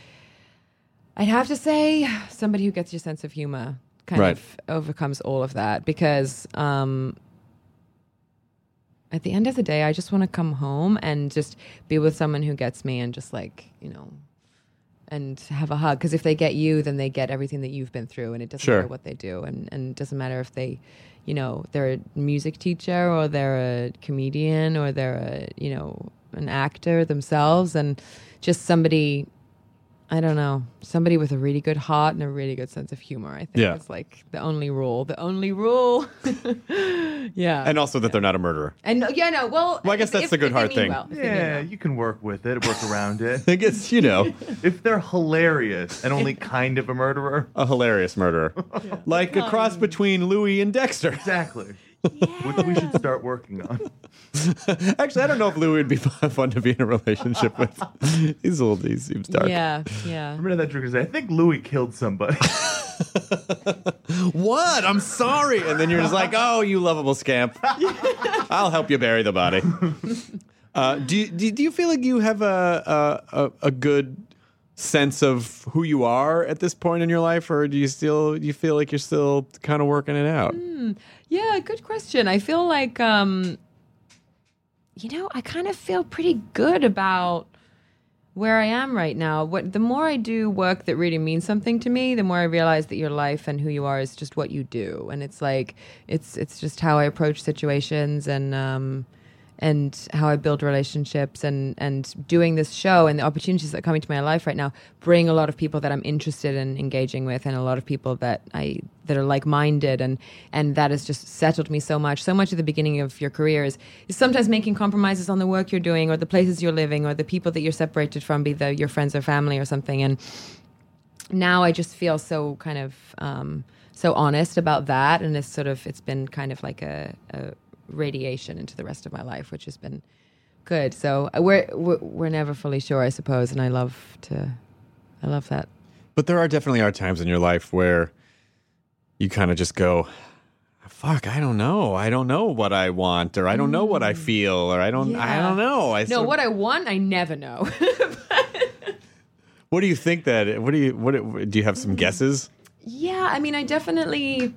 say somebody who gets your sense of humor kind of overcomes all of that, because at the end of the day, I just want to come home and just be with someone who gets me and just and have a hug. Because if they get you, then they get everything that you've been through, and it doesn't matter what they do, and it doesn't matter if they, they're a music teacher or they're a comedian or they're an actor themselves, and just somebody, I don't know, somebody with a really good heart and a really good sense of humor. I think it's like the only rule. Yeah. And also that they're not a murderer. And well, I guess that's the good hard thing. You can work with it, work around it. I guess, if they're hilarious and only kind of a murderer. A hilarious murderer. Yeah. Like a cross between Louis and Dexter. Exactly. Which we should start working on. Actually, I don't know if Louis would be fun to be in a relationship with. He seems dark. Yeah. Remember that trick? I think Louis killed somebody. What? I'm sorry. And then you're just like, oh, you lovable scamp. I'll help you bury the body. Do you feel like you have a good sense of who you are at this point in your life, or do you feel like you're still kind of working it out? Yeah, good question. I feel like I kind of feel pretty good about where I am right now. The more I do work that really means something to me, the more I realize that your life and who you are is just what you do, and it's like it's just how I approach situations and how I build relationships, and doing this show and the opportunities that are coming to my life right now bring a lot of people that I'm interested in engaging with, and a lot of people that are like-minded, and that has just settled me so much. So much at the beginning of your career is sometimes making compromises on the work you're doing or the places you're living or the people that you're separated from, be they your friends or family or something. And now I just feel so kind of so honest about that, and it's been kind of like a radiation into the rest of my life, which has been good. So we're never fully sure, I suppose, and I love that. But there definitely are times in your life where you kind of just go, fuck, I don't know what I want, or I don't know what I feel, or I don't know. What I want, I never know. What do you think that? What do you have some guesses? Yeah, I mean, I definitely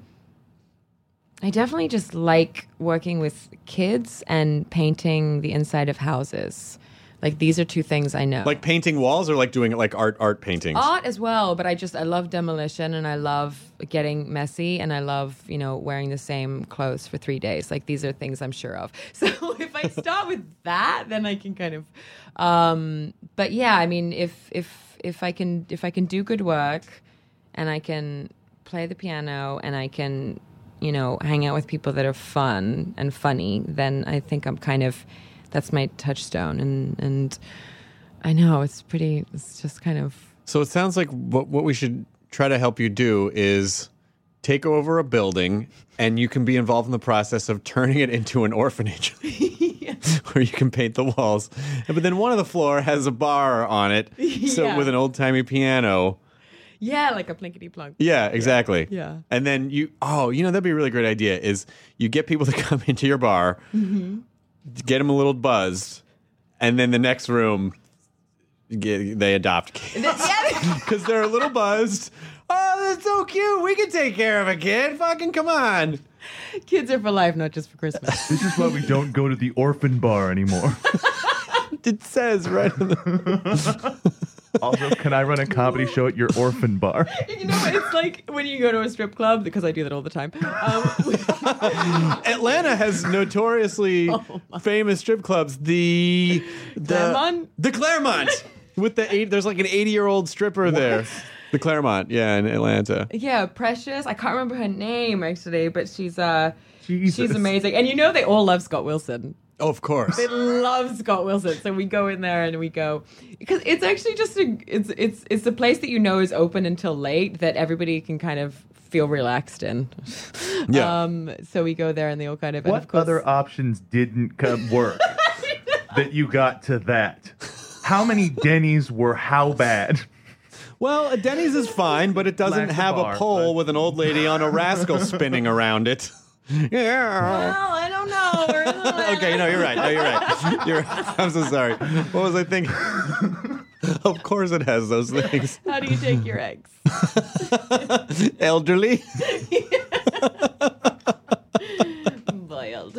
just like working with kids and painting the inside of houses. Like, these are two things I know. Like painting walls, or like doing like art paintings? Art as well, but I love demolition, and I love getting messy, and I love, wearing the same clothes for 3 days. Like, these are things I'm sure of. So if I start with that, then I can kind of but yeah, I mean, if I can do good work, and I can play the piano, and I can hang out with people that are fun and funny, then I think that's my touchstone. And I know it's just kind of. So it sounds like what we should try to help you do is take over a building, and you can be involved in the process of turning it into an orphanage where you can paint the walls. But then one of the floor has a bar on it, so with an old-timey piano. Yeah, like a plinkety-plonk. Yeah, exactly. Yeah. And then that'd be a really great idea, is you get people to come into your bar, get them a little buzzed, and then the next room, they adopt kids. Because they're a little buzzed. Oh, that's so cute. We can take care of a kid. Fucking come on. Kids are for life, not just for Christmas. This is why we don't go to the orphan bar anymore. It says right in the... Also, can I run a comedy show at your orphan bar? You know what it's like when you go to a strip club, because I do that all the time. Atlanta has notoriously famous strip clubs. The Claremont? The Claremont. With there's like an 80-year-old stripper there. The Claremont, yeah, in Atlanta. Yeah, Precious. I can't remember her name actually, but she's Jesus. amazing. And you know they all love Scott Wilson. Oh, of course. They love Scott Wilson. So we go in there and we go, because it's actually just it's a place that you know is open until late, that everybody can kind of feel relaxed in. Yeah. So we go there and they all kind of. What and of course, other options didn't work that you got to that? How many Denny's were how bad? Well, a Denny's is fine, but it doesn't Lacks a have bar, a pole but- with an old lady on a rascal spinning around it. Yeah. Well, I don't know. Okay, no, you're right. No, you're right. You're right. I'm so sorry. What was I thinking? Of course it has those things. How do you take your eggs? Elderly. Boiled.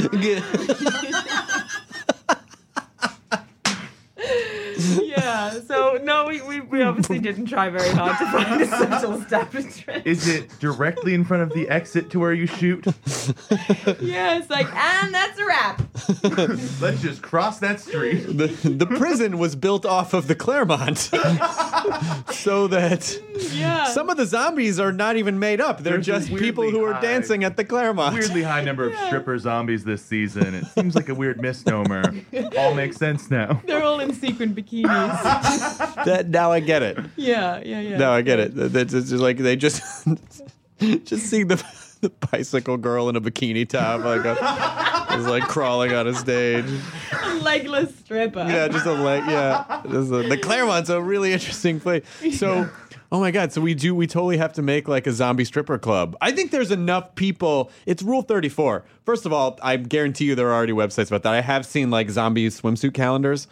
Yeah, so no, we obviously didn't try very hard to find a social establishment. Is it directly in front of the exit to where you shoot? Yeah, it's like, and that's a wrap. Let's just cross that street. The prison was built off of the Claremont. So that Yeah. some of the zombies are not even made up. They're There's a just people weirdly who are high- dancing at the Claremont. Weirdly high number of stripper zombies this season. It seems like a weird misnomer. All makes sense now. They're all in sequin bikinis. Now I get it. Yeah. Now I get it. It's just like they just see the bicycle girl in a bikini top is like crawling on a stage. A legless stripper. Yeah, just a leg. Yeah, the Claremont's a really interesting place. So, oh my God, so we totally have to make like a zombie stripper club. I think there's enough people. It's Rule 34. First of all, I guarantee you there are already websites about that. I have seen like zombie swimsuit calendars.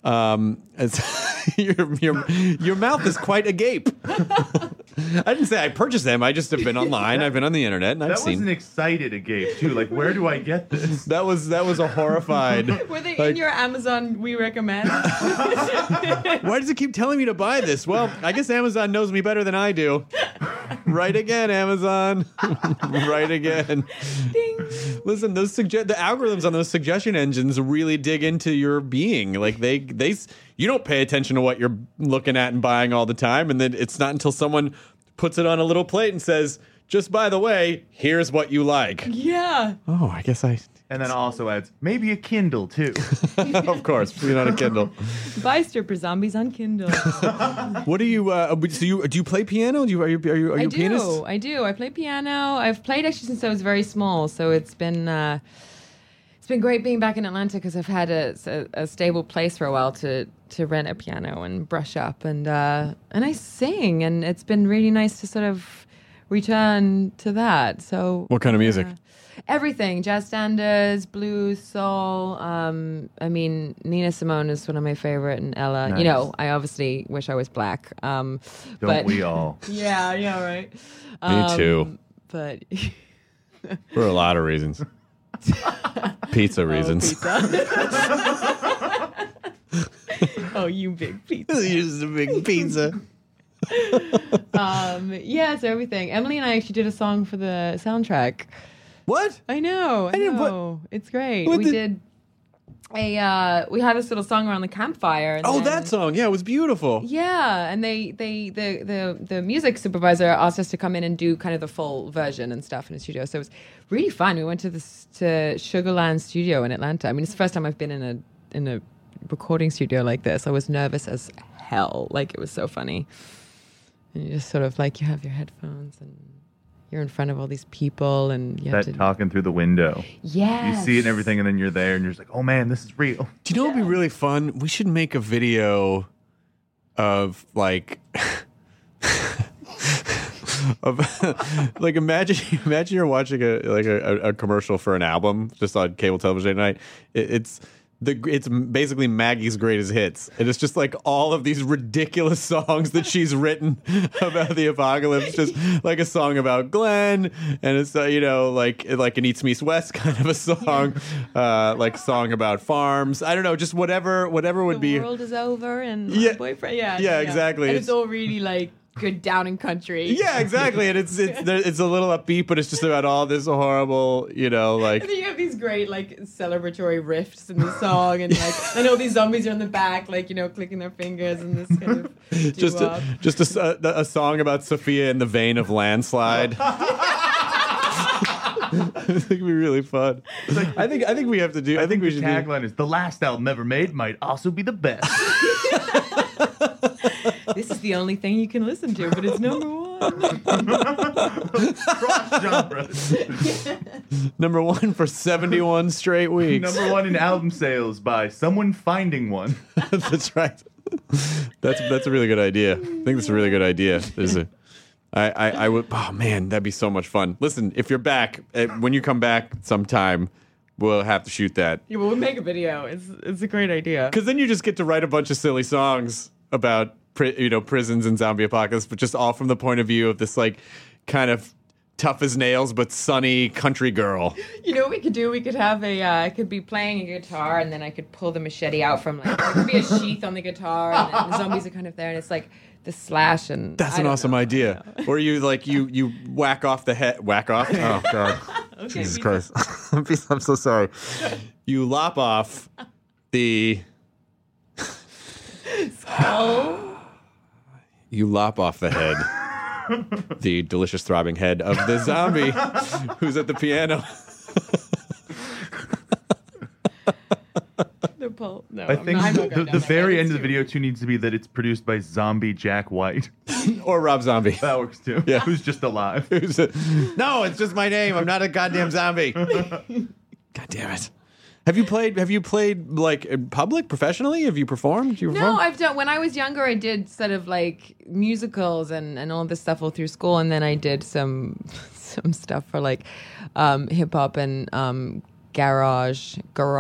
Your mouth is quite agape. I didn't say I purchased them. I just have been online. I've been on the internet, and I've That was seen. an excited agape too. Like, where do I get this? That was a horrified. Were they like, in your Amazon we recommend? Why does it keep telling me to buy this? Well, I guess Amazon knows me better than I do. Right again, Amazon. Right again. Ding. Listen, the algorithms on those suggestion engines really dig into your being. Like they you don't pay attention to what you're looking at and buying all the time, and then it's not until someone puts it on a little plate and says, "Just by the way, here's what you like." Yeah. Oh, I guess I. And then also adds maybe a Kindle too. Of course, you're not a Kindle. Buy stripper zombies on Kindle. What do you? Do you play piano? Are you a pianist? I do. I play piano. I've played actually since I was very small, so it's been great being back in Atlanta because I've had a stable place for a while to rent a piano and brush up, and I sing, and it's been really nice to sort of return to that. So What kind of music? Everything, jazz standards, blues, soul. I mean, Nina Simone is one of my favorite, and Ella. Nice. You know, I obviously wish I was black. Don't but, we all? Yeah, right. Me too. But For a lot of reasons. Pizza reasons. Oh, you big pizza. You're just a big pizza. Yeah, so everything. Emily and I actually did a song for the soundtrack. What? I know. It's great. What We did we had this little song around the campfire. And Oh, then- that song. Yeah, it was beautiful. Yeah, and the music supervisor asked us to come in and do kind of the full version and stuff in the studio. So it was really fun. We went to Sugarland Studio in Atlanta. I mean, it's the first time I've been in a recording studio like this. I was nervous as hell. Like, it was so funny. And you just sort of like, you have your headphones and you're in front of all these people and you have That to talking through the window. Yes. You see it and everything, and then you're there, and you're just like, oh man, this is real. Do you know what would be really fun? We should make a video of like Like imagine you're watching a commercial for an album just on cable television at night. It's basically Maggie's greatest hits, and it's just like all of these ridiculous songs that she's written about the apocalypse. Just like a song about Glenn, and it's like an East Meets West kind of a song, like a song about farms. I don't know, just whatever would be. The world is over, and Yeah. my boyfriend. Yeah, exactly. And it's all really like good down in country. Yeah, exactly. And it's a little upbeat, but it's just about all this horrible, like. And then you have these great like celebratory riffs in the song, and like and all these zombies are on the back, like clicking their fingers and this kind of just a song about Sophia in the vein of Landslide. I think it'd be really fun. I think we have to do. I think we should. The tagline is "The last album ever made might also be the best." This is the only thing you can listen to, but it's number one. Cross genres. Number one for 71 straight weeks. Number one in album sales by someone finding one. That's right. That's a really good idea. I think that's a really good idea. I would. Oh man, that'd be so much fun. Listen, if you're back, when you come back sometime, we'll have to shoot that. Yeah, we'll make a video. It's a great idea. Because then you just get to write a bunch of silly songs about prisons and zombie apocalypse, but just all from the point of view of this like kind of tough as nails but sunny country girl. You know what we could do? We could have I could be playing a guitar, and then I could pull the machete out from there could be a sheath on the guitar, and then the zombies are kind of there, and it's like the slash, and that's an awesome idea. Or you like you whack off the head. Whack off? Oh god. Okay, Jesus Christ. I'm so sorry. You lop off the skull. You lop off the head, the delicious throbbing head of the zombie who's at the piano. No, I think the very end of the video too needs to be that it's produced by Zombie Jack White or Rob Zombie. That works too. Yeah, who's just alive. No, it's just my name. I'm not a goddamn zombie. God damn it. Have you played like in public professionally? Have you performed? No, I've done. When I was younger, I did sort of like musicals and all this stuff all through school, and then I did some stuff for like hip hop and garage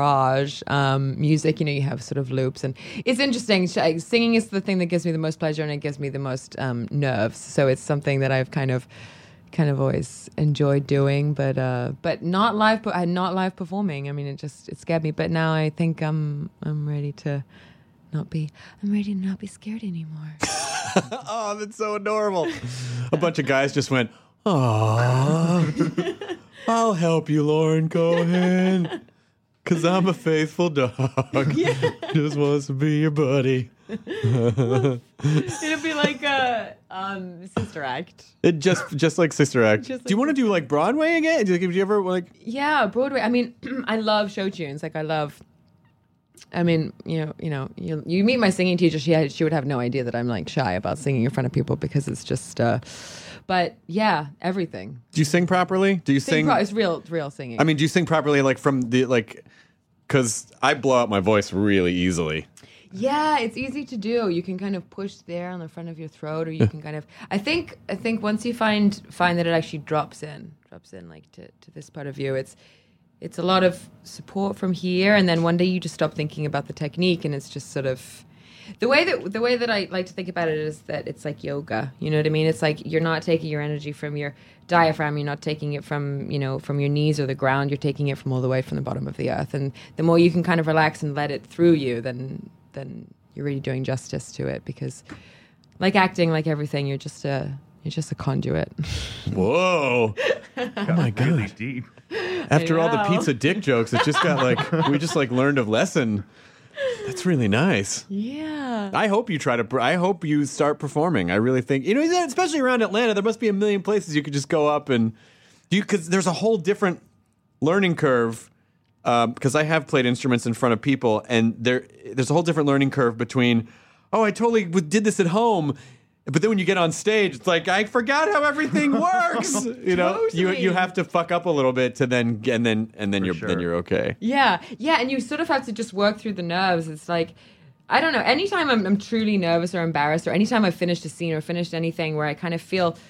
music. You have sort of loops, and it's interesting. Singing is the thing that gives me the most pleasure, and it gives me the most nerves. So it's something that I've kind of always enjoyed doing, but not live. Not live performing. I mean, it scared me. But now I think I'm ready to not be scared anymore. Oh, that's so adorable. A bunch of guys just went, "Aww, I'll help you, Lauren Cohan, 'cause I'm a faithful dog. Yeah. Just wants to be your buddy." It'll be like a Sister Act. It just like Sister Act. Do you want to do like Broadway again? Do you ever like? Yeah, Broadway. I mean, I love show tunes. Like I mean, you meet my singing teacher. She would have no idea that I'm like shy about singing in front of people because it's just. But yeah, everything. Do you sing properly? Do you sing? It's real singing. I mean, do you sing properly like from the like? Because I blow out my voice really easily. Yeah, it's easy to do. You can kind of push there on the front of your throat, or you can kind of. I think once you find that it actually drops in like to this part of you, it's a lot of support from here, and then one day you just stop thinking about the technique, and it's just sort of the way that I like to think about it is that it's like yoga. You know what I mean? It's like you're not taking your energy from your diaphragm, you're not taking it from from your knees or the ground. You're taking it from all the way from the bottom of the earth, and the more you can kind of relax and let it through you, then you're really doing justice to it, because like acting, like everything, you're just a conduit. Whoa. Oh my God. Really deep. After all the pizza dick jokes, it just got like we just like learned a lesson. That's really nice. Yeah. I hope you start performing. I really think, especially around Atlanta, there must be a million places you could just go up and because there's a whole different learning curve. Because I have played instruments in front of people, and there's a whole different learning curve between, I totally did this at home, but then when you get on stage, it's like I forgot how everything works. Totally. You have to fuck up a little bit to then you're okay. Yeah, and you sort of have to just work through the nerves. It's like, I don't know. Anytime I'm truly nervous or embarrassed, or anytime I've finished a scene or finished anything where I kind of feel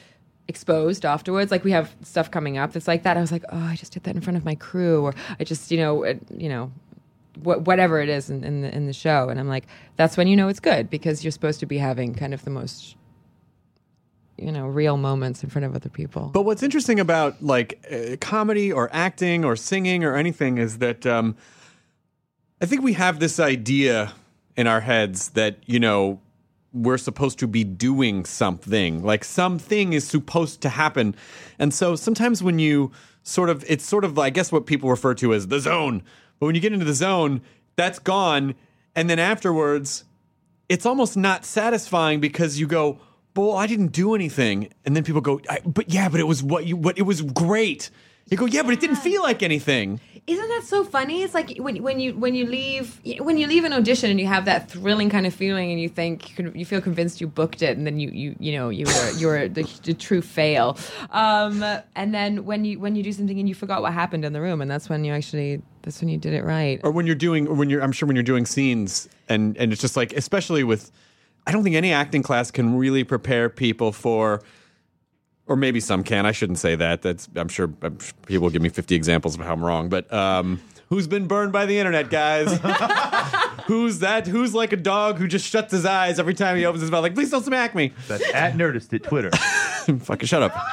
exposed afterwards. Like we have stuff coming up that's like that. I was like, oh, I just did that in front of my crew, or I just, whatever it is in the show. And I'm like, that's when you know it's good, because you're supposed to be having kind of the most, real moments in front of other people. But what's interesting about like comedy or acting or singing or anything is that I think we have this idea in our heads that, we're supposed to be doing something, like something is supposed to happen. And so sometimes when you it's sort of, I guess, what people refer to as the zone. But when you get into the zone, that's gone. And then afterwards, it's almost not satisfying because you go, well, I didn't do anything. And then people go, but it was it was great. You go, yeah, but it didn't feel like anything. Isn't that so funny? It's like when you leave an audition and you have that thrilling kind of feeling, and you think you feel convinced you booked it, and then you're the true fail. And then when you do something and you forgot what happened in the room, and that's when you did it right. Or when you're doing scenes, and it's just like, especially with, I don't think any acting class can really prepare people for. Or maybe some can. I shouldn't say that. I'm sure people will give me 50 examples of how I'm wrong. But who's been burned by the internet, guys? Who's that? Who's like a dog who just shuts his eyes every time he opens his mouth? Like, please don't smack me. That's at Nerdist at Twitter. Fucking shut up.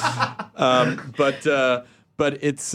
But it's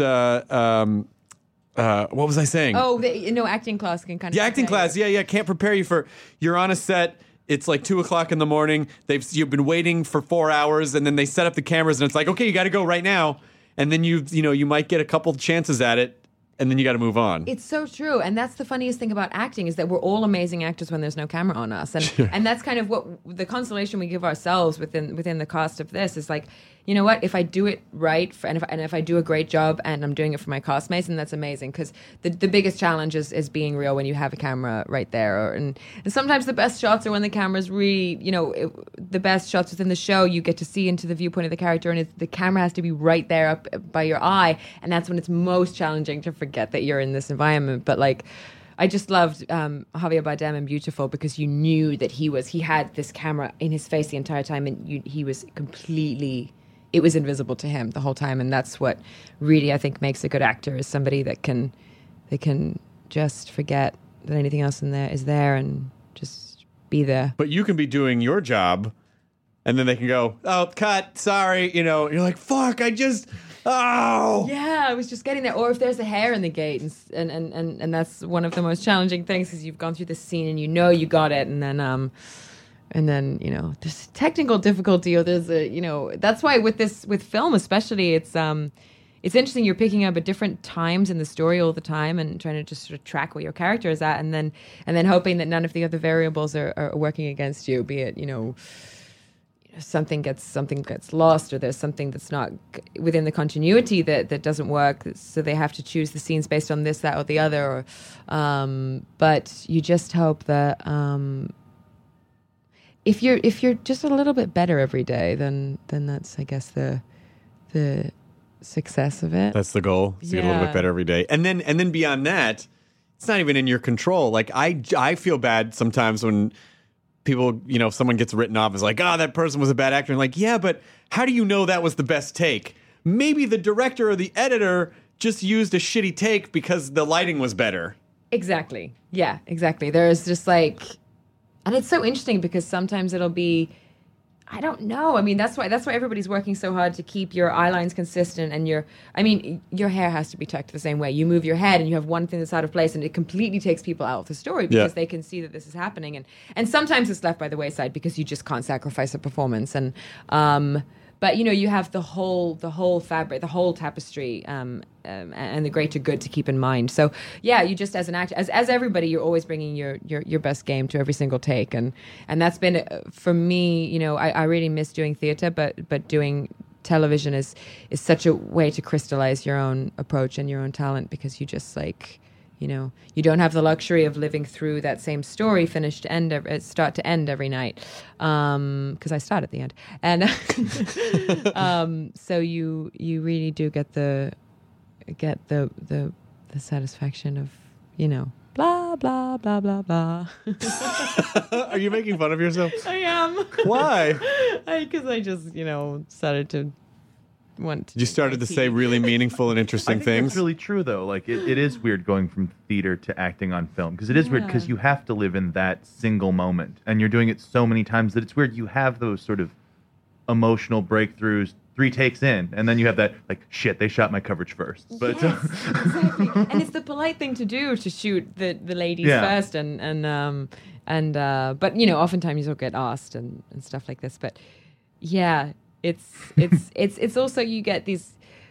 what was I saying? Oh, acting class can kind of. Yeah, acting class. Yeah, can't prepare you for. You're on a set. It's like 2:00 in the morning. You've been waiting for 4 hours, and then they set up the cameras, and it's like, okay, you got to go right now. And then you might get a couple chances at it, and then you got to move on. It's so true, and that's the funniest thing about acting, is that we're all amazing actors when there's no camera on us, and and that's kind of what the consolation we give ourselves within the cast of this is like, you know what? If I do it right, and if I do a great job, and I'm doing it for my castmates, and that's amazing, because the biggest challenge is being real when you have a camera right there, and sometimes the best shots are when the camera's really, the best shots within the show, you get to see into the viewpoint of the character, and the camera has to be right there up by your eye, and that's when it's most challenging to forget that you're in this environment. But like, I just loved Javier Bardem in Beautiful, because you knew that he had this camera in his face the entire time, and he was completely. It was invisible to him the whole time, and that's what really, I think, makes a good actor, is somebody that can just forget that anything else in there is there and just be there. But you can be doing your job, and then they can go, "Oh, cut, sorry," You're like, "Fuck, oh." Yeah, I was just getting there. Or if there's a hair in the gate, and that's one of the most challenging things, because you've gone through this scene and you got it, and then there's technical difficulty, or there's that's why with film especially, it's interesting. You're picking up at different times in the story all the time, and trying to just sort of track where your character is at, and then hoping that none of the other variables are working against you, be it something gets lost, or there's something that's not within the continuity that doesn't work, so they have to choose the scenes based on this, that, or the other, but you just hope that if you're just a little bit better every day, then that's, I guess, the success of it. That's the goal. Get a little bit better every day, and then beyond that, it's not even in your control. Like I feel bad sometimes when people, if someone gets written off as like, oh, that person was a bad actor, and like, yeah, but how do you know that was the best take? Maybe the director or the editor just used a shitty take because the lighting was better. Exactly. Yeah. Exactly. There's just like. And it's so interesting, because sometimes it'll be, I don't know. I mean, that's why everybody's working so hard to keep your eye lines consistent, and your hair has to be tucked the same way. You move your head and you have one thing that's out of place, and it completely takes people out of the story, because they can see that this is happening. And sometimes it's left by the wayside because you just can't sacrifice a performance. And but you have the whole fabric, the whole tapestry, and the greater good to keep in mind. So yeah, you just, as an actor, as everybody, you're always bringing your best game to every single take, and that's been, for me, I really miss doing theater, but doing television is such a way to crystallize your own approach and your own talent, because you just like. You don't have the luxury of living through that same story, start to end every night, because I start at the end, and so you really do get the satisfaction of blah, blah, blah, blah, blah. Are you making fun of yourself? I am. Why? Because I just, started to want to. You started to say really meaningful and I interesting think things. that's really true, though. Like, it is weird going from theater to acting on film, because it is weird because you have to live in that single moment, and you're doing it so many times that it's weird. You have those sort of emotional breakthroughs 3 takes in, and then you have that, like, shit, they shot my coverage first. But yes, exactly. And it's the polite thing to do, to shoot the ladies first, but oftentimes you'll get asked and stuff like this. But yeah, it's also, you get these,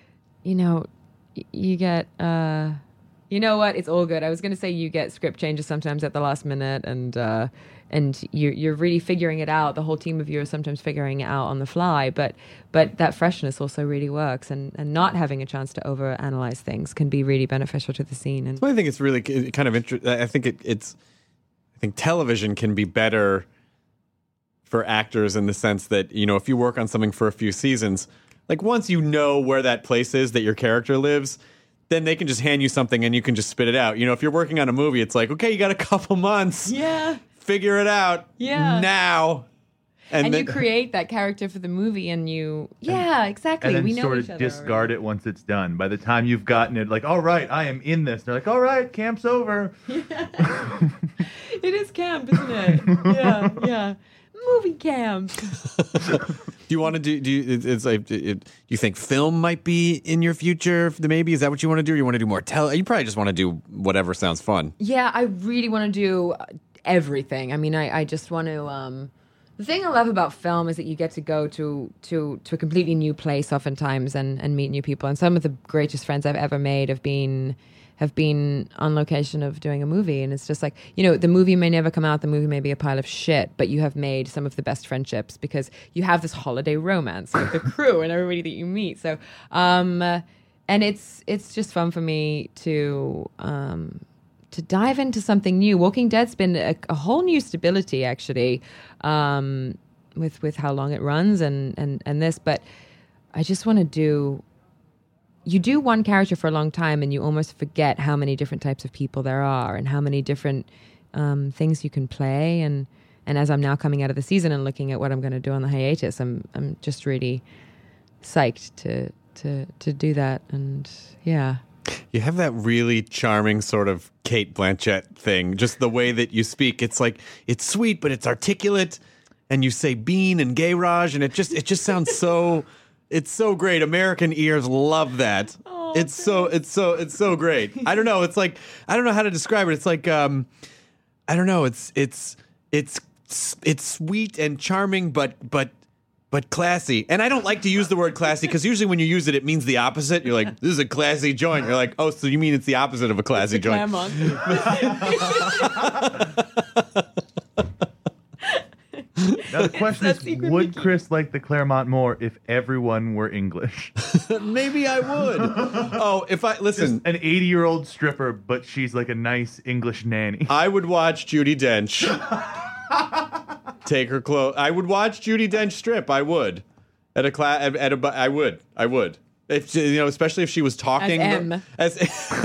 you get you know what? It's all good. I was going to say you get script changes sometimes at the last minute, and you're really figuring it out. The whole team of you are sometimes figuring it out on the fly, but that freshness also really works, and not having a chance to overanalyze things can be really beneficial to the scene. And I think it's really kind of interesting. I think I think television can be better for actors in the sense that, if you work on something for a few seasons, like once you know where that place is that your character lives, then they can just hand you something and you can just spit it out. If you're working on a movie, it's like, okay, you got a couple months. Yeah. Figure it out. Yeah. Now. And then you create that character for the movie, and exactly. And then we know sort each of other discard it once it's done. By the time you've gotten it, like, all right, I am in this. They're like, all right, camp's over. Yeah. It is camp, isn't it? Yeah. Movie camp. Do you want to do? Do you think film might be in your future? Maybe is that what you want to do? Or you want to do more You probably just want to do whatever sounds fun. Yeah, I really want to do everything. I mean, I just want to. The thing I love about film is that you get to go to a completely new place oftentimes and meet new people. And some of the greatest friends I've ever made have been on location of doing a movie. And it's just like, the movie may never come out, the movie may be a pile of shit, but you have made some of the best friendships because you have this holiday romance with the crew and everybody that you meet. So, and it's just fun for me to dive into something new. Walking Dead's been a whole new stability, actually, with how long it runs and this. But I just want to do. You do one character for a long time, and you almost forget how many different types of people there are, and how many different things you can play. And as I'm now coming out of the season and looking at what I'm going to do on the hiatus, I'm just really psyched to do that. And yeah. You have that really charming sort of Cate Blanchett thing, just the way that you speak. It's like, it's sweet, but it's articulate, and you say bean and gayrage, and it just sounds so, it's so great. American ears love that. Oh, it's so great. I don't know. It's like, I don't know how to describe it. It's like, I don't know. It's sweet and charming, but classy. And I don't like to use the word classy because usually when you use it, it means the opposite. You're like, this is a classy joint. You're like, oh, so you mean it's the opposite of a classy joint. Now the question is, would Chris like the Claremont more if everyone were English? Maybe I would. Oh, if I listen, just an 80-year-old stripper, but she's like a nice English nanny. I would watch Judi Dench. Take her clothes. I would watch Judi Dench strip. I would. I would. If especially if she was talking as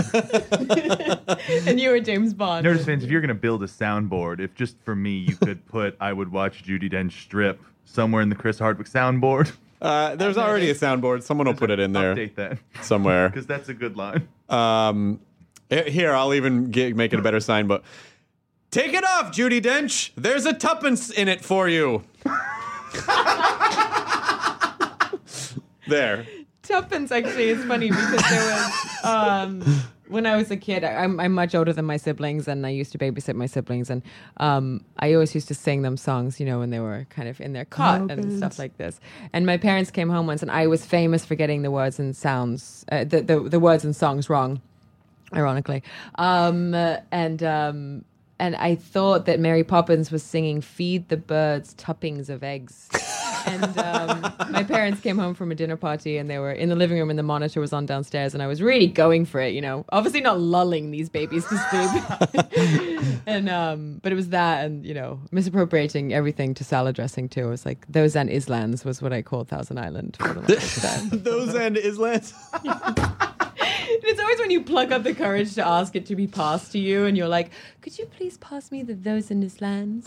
and you were James Bond. Nerdist fans, if you're going to build a soundboard, if just for me you could put I would watch Judi Dench strip somewhere in the Chris Hardwick soundboard. There's already a soundboard. Someone will put it in there. Update that somewhere because that's a good line. Here, I'll even make it a better sign. But take it off, Judi Dench. There's a tuppence in it for you. There. Tuppence actually is funny because there was when I was a kid. I'm much older than my siblings, and I used to babysit my siblings, and I always used to sing them songs, when they were kind of in their cot and stuff like this. And my parents came home once, and I was famous for getting the words and sounds, the words and songs wrong, ironically. And I thought that Mary Poppins was singing "Feed the birds tuppings of eggs." And my parents came home from a dinner party, and they were in the living room, and the monitor was on downstairs, and I was really going for it, obviously not lulling these babies to sleep. And but it was that, and misappropriating everything to salad dressing too. It was like those and Islands was what I called Thousand Island. For the Those and Islands. It's always when you pluck up the courage to ask it to be passed to you, and you're like, "Could you please pass me those and Islans?"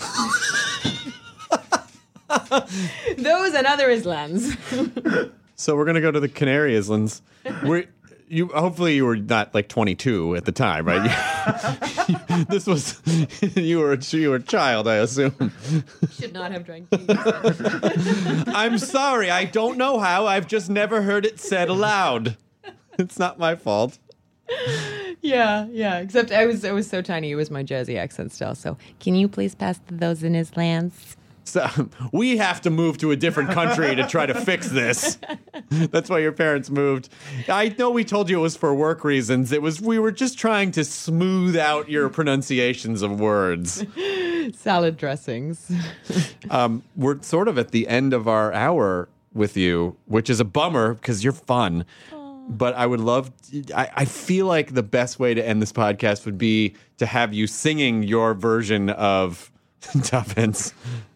Those and other Islans. So we're gonna go to the Canary Islands. Hopefully you were not like 22 at the time, right? This was you were a child, I assume. Should not have drank tea. I'm sorry, I don't know how. I've just never heard it said aloud. It's not my fault. Yeah. Except I was so tiny. It was my Jersey accent still. So can you please pass those in Islans? So we have to move to a different country to try to fix this. That's why your parents moved. I know we told you it was for work reasons. We were just trying to smooth out your pronunciations of words. Salad dressings. We're sort of at the end of our hour with you, which is a bummer because you're fun. But I would love I feel like the best way to end this podcast would be to have you singing your version of Tuppence.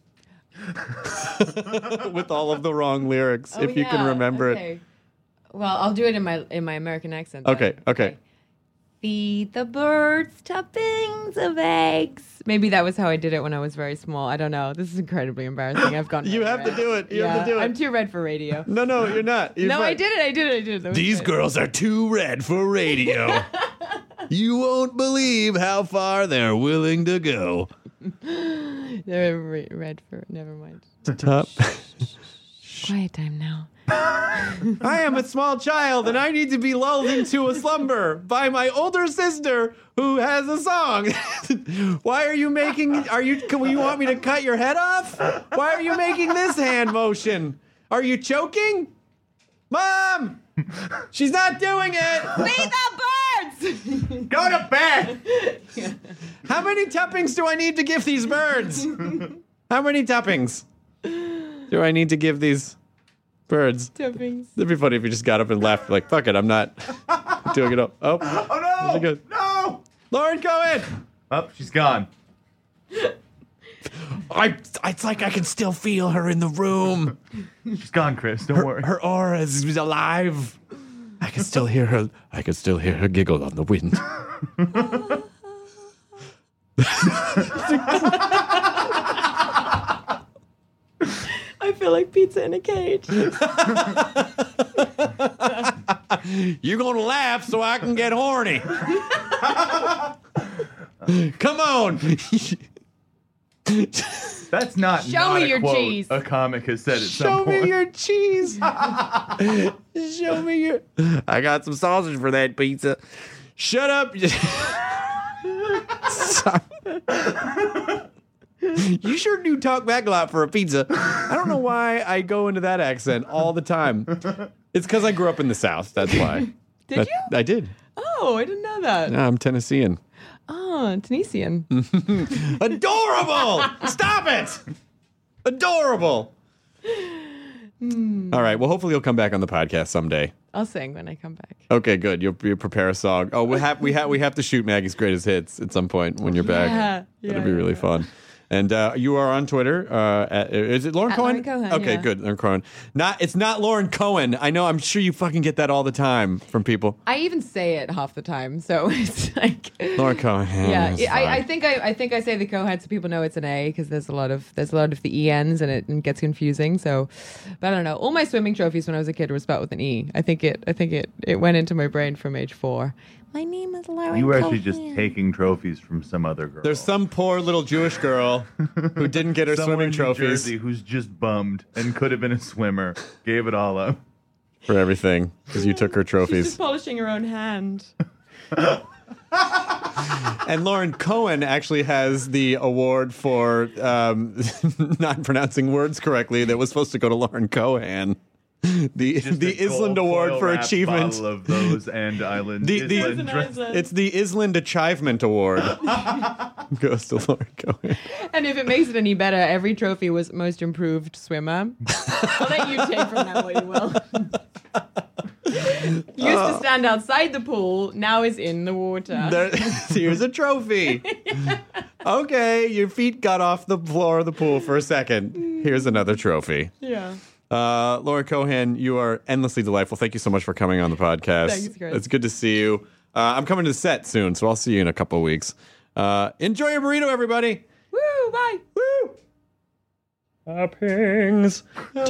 With all of the wrong lyrics, if you can remember it. Well, I'll do it in my American accent. Then. Okay. Feed the birds toppings of eggs. Maybe that was how I did it when I was very small. I don't know. This is incredibly embarrassing. I've gone. You have to do it. You have to do it. I'm too red for radio. No, you're not. You're no, fine. I did it. These girls are too red for radio. You won't believe how far they're willing to go. They're red for. Never mind. Top. Quiet time now. I am a small child and I need to be lulled into a slumber by my older sister who has a song. Why are you making? You want me to cut your head off? Why are you making this hand motion? Are you choking? Mom! She's not doing it! Feed the birds! Go to bed! How many toppings do I need to give these birds? How many toppings do I need to give these birds? Toppings. It'd be funny if you just got up and left, like, fuck it, I'm not doing it. Oh no! No! Lauren Cohen! Oh, she's gone. It's like I can still feel her in the room. She's gone, Chris. Don't worry. Her aura is alive. I can still hear her. I can still hear her giggle on the wind. I feel like pizza in a cage. You're gonna laugh so I can get horny. Come on. That's not Show me a your quote cheese. a comic has said at some Show point. me your cheese. Show me your. I got some sausage for that pizza. Shut up. You sure do talk back a lot for a pizza. I don't know why I go into that accent all the time. It's because I grew up in the South. That's why. Did you? I did. Oh, I didn't know that. Yeah, I'm Tennessean. Oh, Tunisian. Adorable! Stop it! Adorable. All right. Well, hopefully you'll come back on the podcast someday. I'll sing when I come back. Okay, good. You'll prepare a song. Oh, we have to shoot Maggie's greatest hits at some point when you're back. That'll be really fun. And you are on Twitter. Is it Lauren Cohen? Lauren Cohen, Okay, yeah. good. Lauren Cohen. It's not Lauren Cohen. I know. I'm sure you fucking get that all the time from people. I even say it half the time, so it's like Lauren Cohen. yeah. that's I fine. think I say the Cohen so people know it's an A because there's a lot of the ENs and it gets confusing. So, but I don't know. All my swimming trophies when I was a kid were spelled with an E. I think it went into my brain from age 4. My name is Lauren. You were actually Cohen. just taking trophies from some other girl. There's some poor little Jewish girl who didn't get her Someone swimming in New trophies Jersey who's just bummed and could have been a swimmer. Gave it all up. for everything because you took her She's trophies. just polishing her own hand. And Lauren Cohen actually has the award for not pronouncing words correctly that was supposed to go to Lauren Cohen. The Island Award for Achievement. Bottle of those and Island. It's the Island Achievement Award. Goes to Lauren Cohen. And if it makes it any better, every trophy was most improved swimmer. I'll let you take from that what you will. Used to stand outside the pool, now is in the water. Here's a trophy. Okay, your feet got off the floor of the pool for a second. Here's another trophy. Yeah. Laura Cohan, you are endlessly delightful. Thank you so much for coming on the podcast. Thanks, Chris. It's good to see you. I'm coming to the set soon, so I'll see you in a couple of weeks. Enjoy your burrito, everybody. Woo, bye. Woo! Toppings.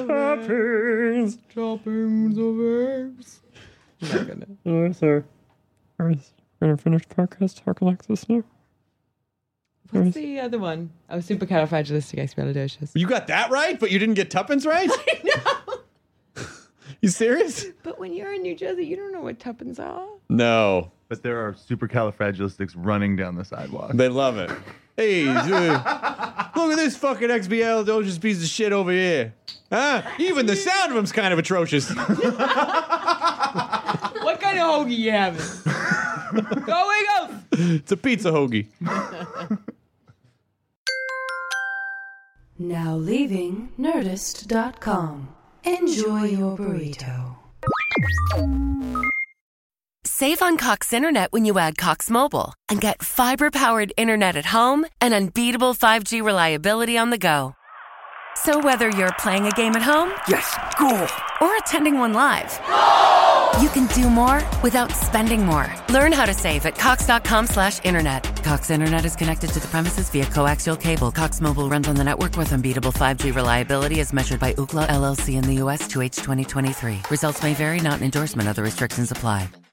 Toppings of herbs. I'm not gonna. We're gonna finish the podcast talking like this now. What's the other one? Oh, supercalifragilisticexpialidocious. You got that right, but you didn't get tuppence right? I know. You serious? But when you're in New Jersey, you don't know what tuppence are. No. But there are supercalifragilistics running down the sidewalk. They love it. Hey, look at this fucking expialidocious piece of shit over here. Huh? Even the sound of him's kind of atrocious. What kind of hoagie you having? Go Eagles! It's a pizza hoagie. Now leaving Nerdist.com. Enjoy your burrito. Save on Cox Internet when you add Cox Mobile and get fiber-powered internet at home and unbeatable 5G reliability on the go. So whether you're playing a game at home, Yes, cool. or attending one live, you can do more without spending more. Learn how to save at cox.com/internet. Cox Internet is connected to the premises via coaxial cable. Cox Mobile runs on the network with unbeatable 5G reliability as measured by Ookla LLC in the U.S. to H2023. Results may vary, not an endorsement. Other restrictions apply.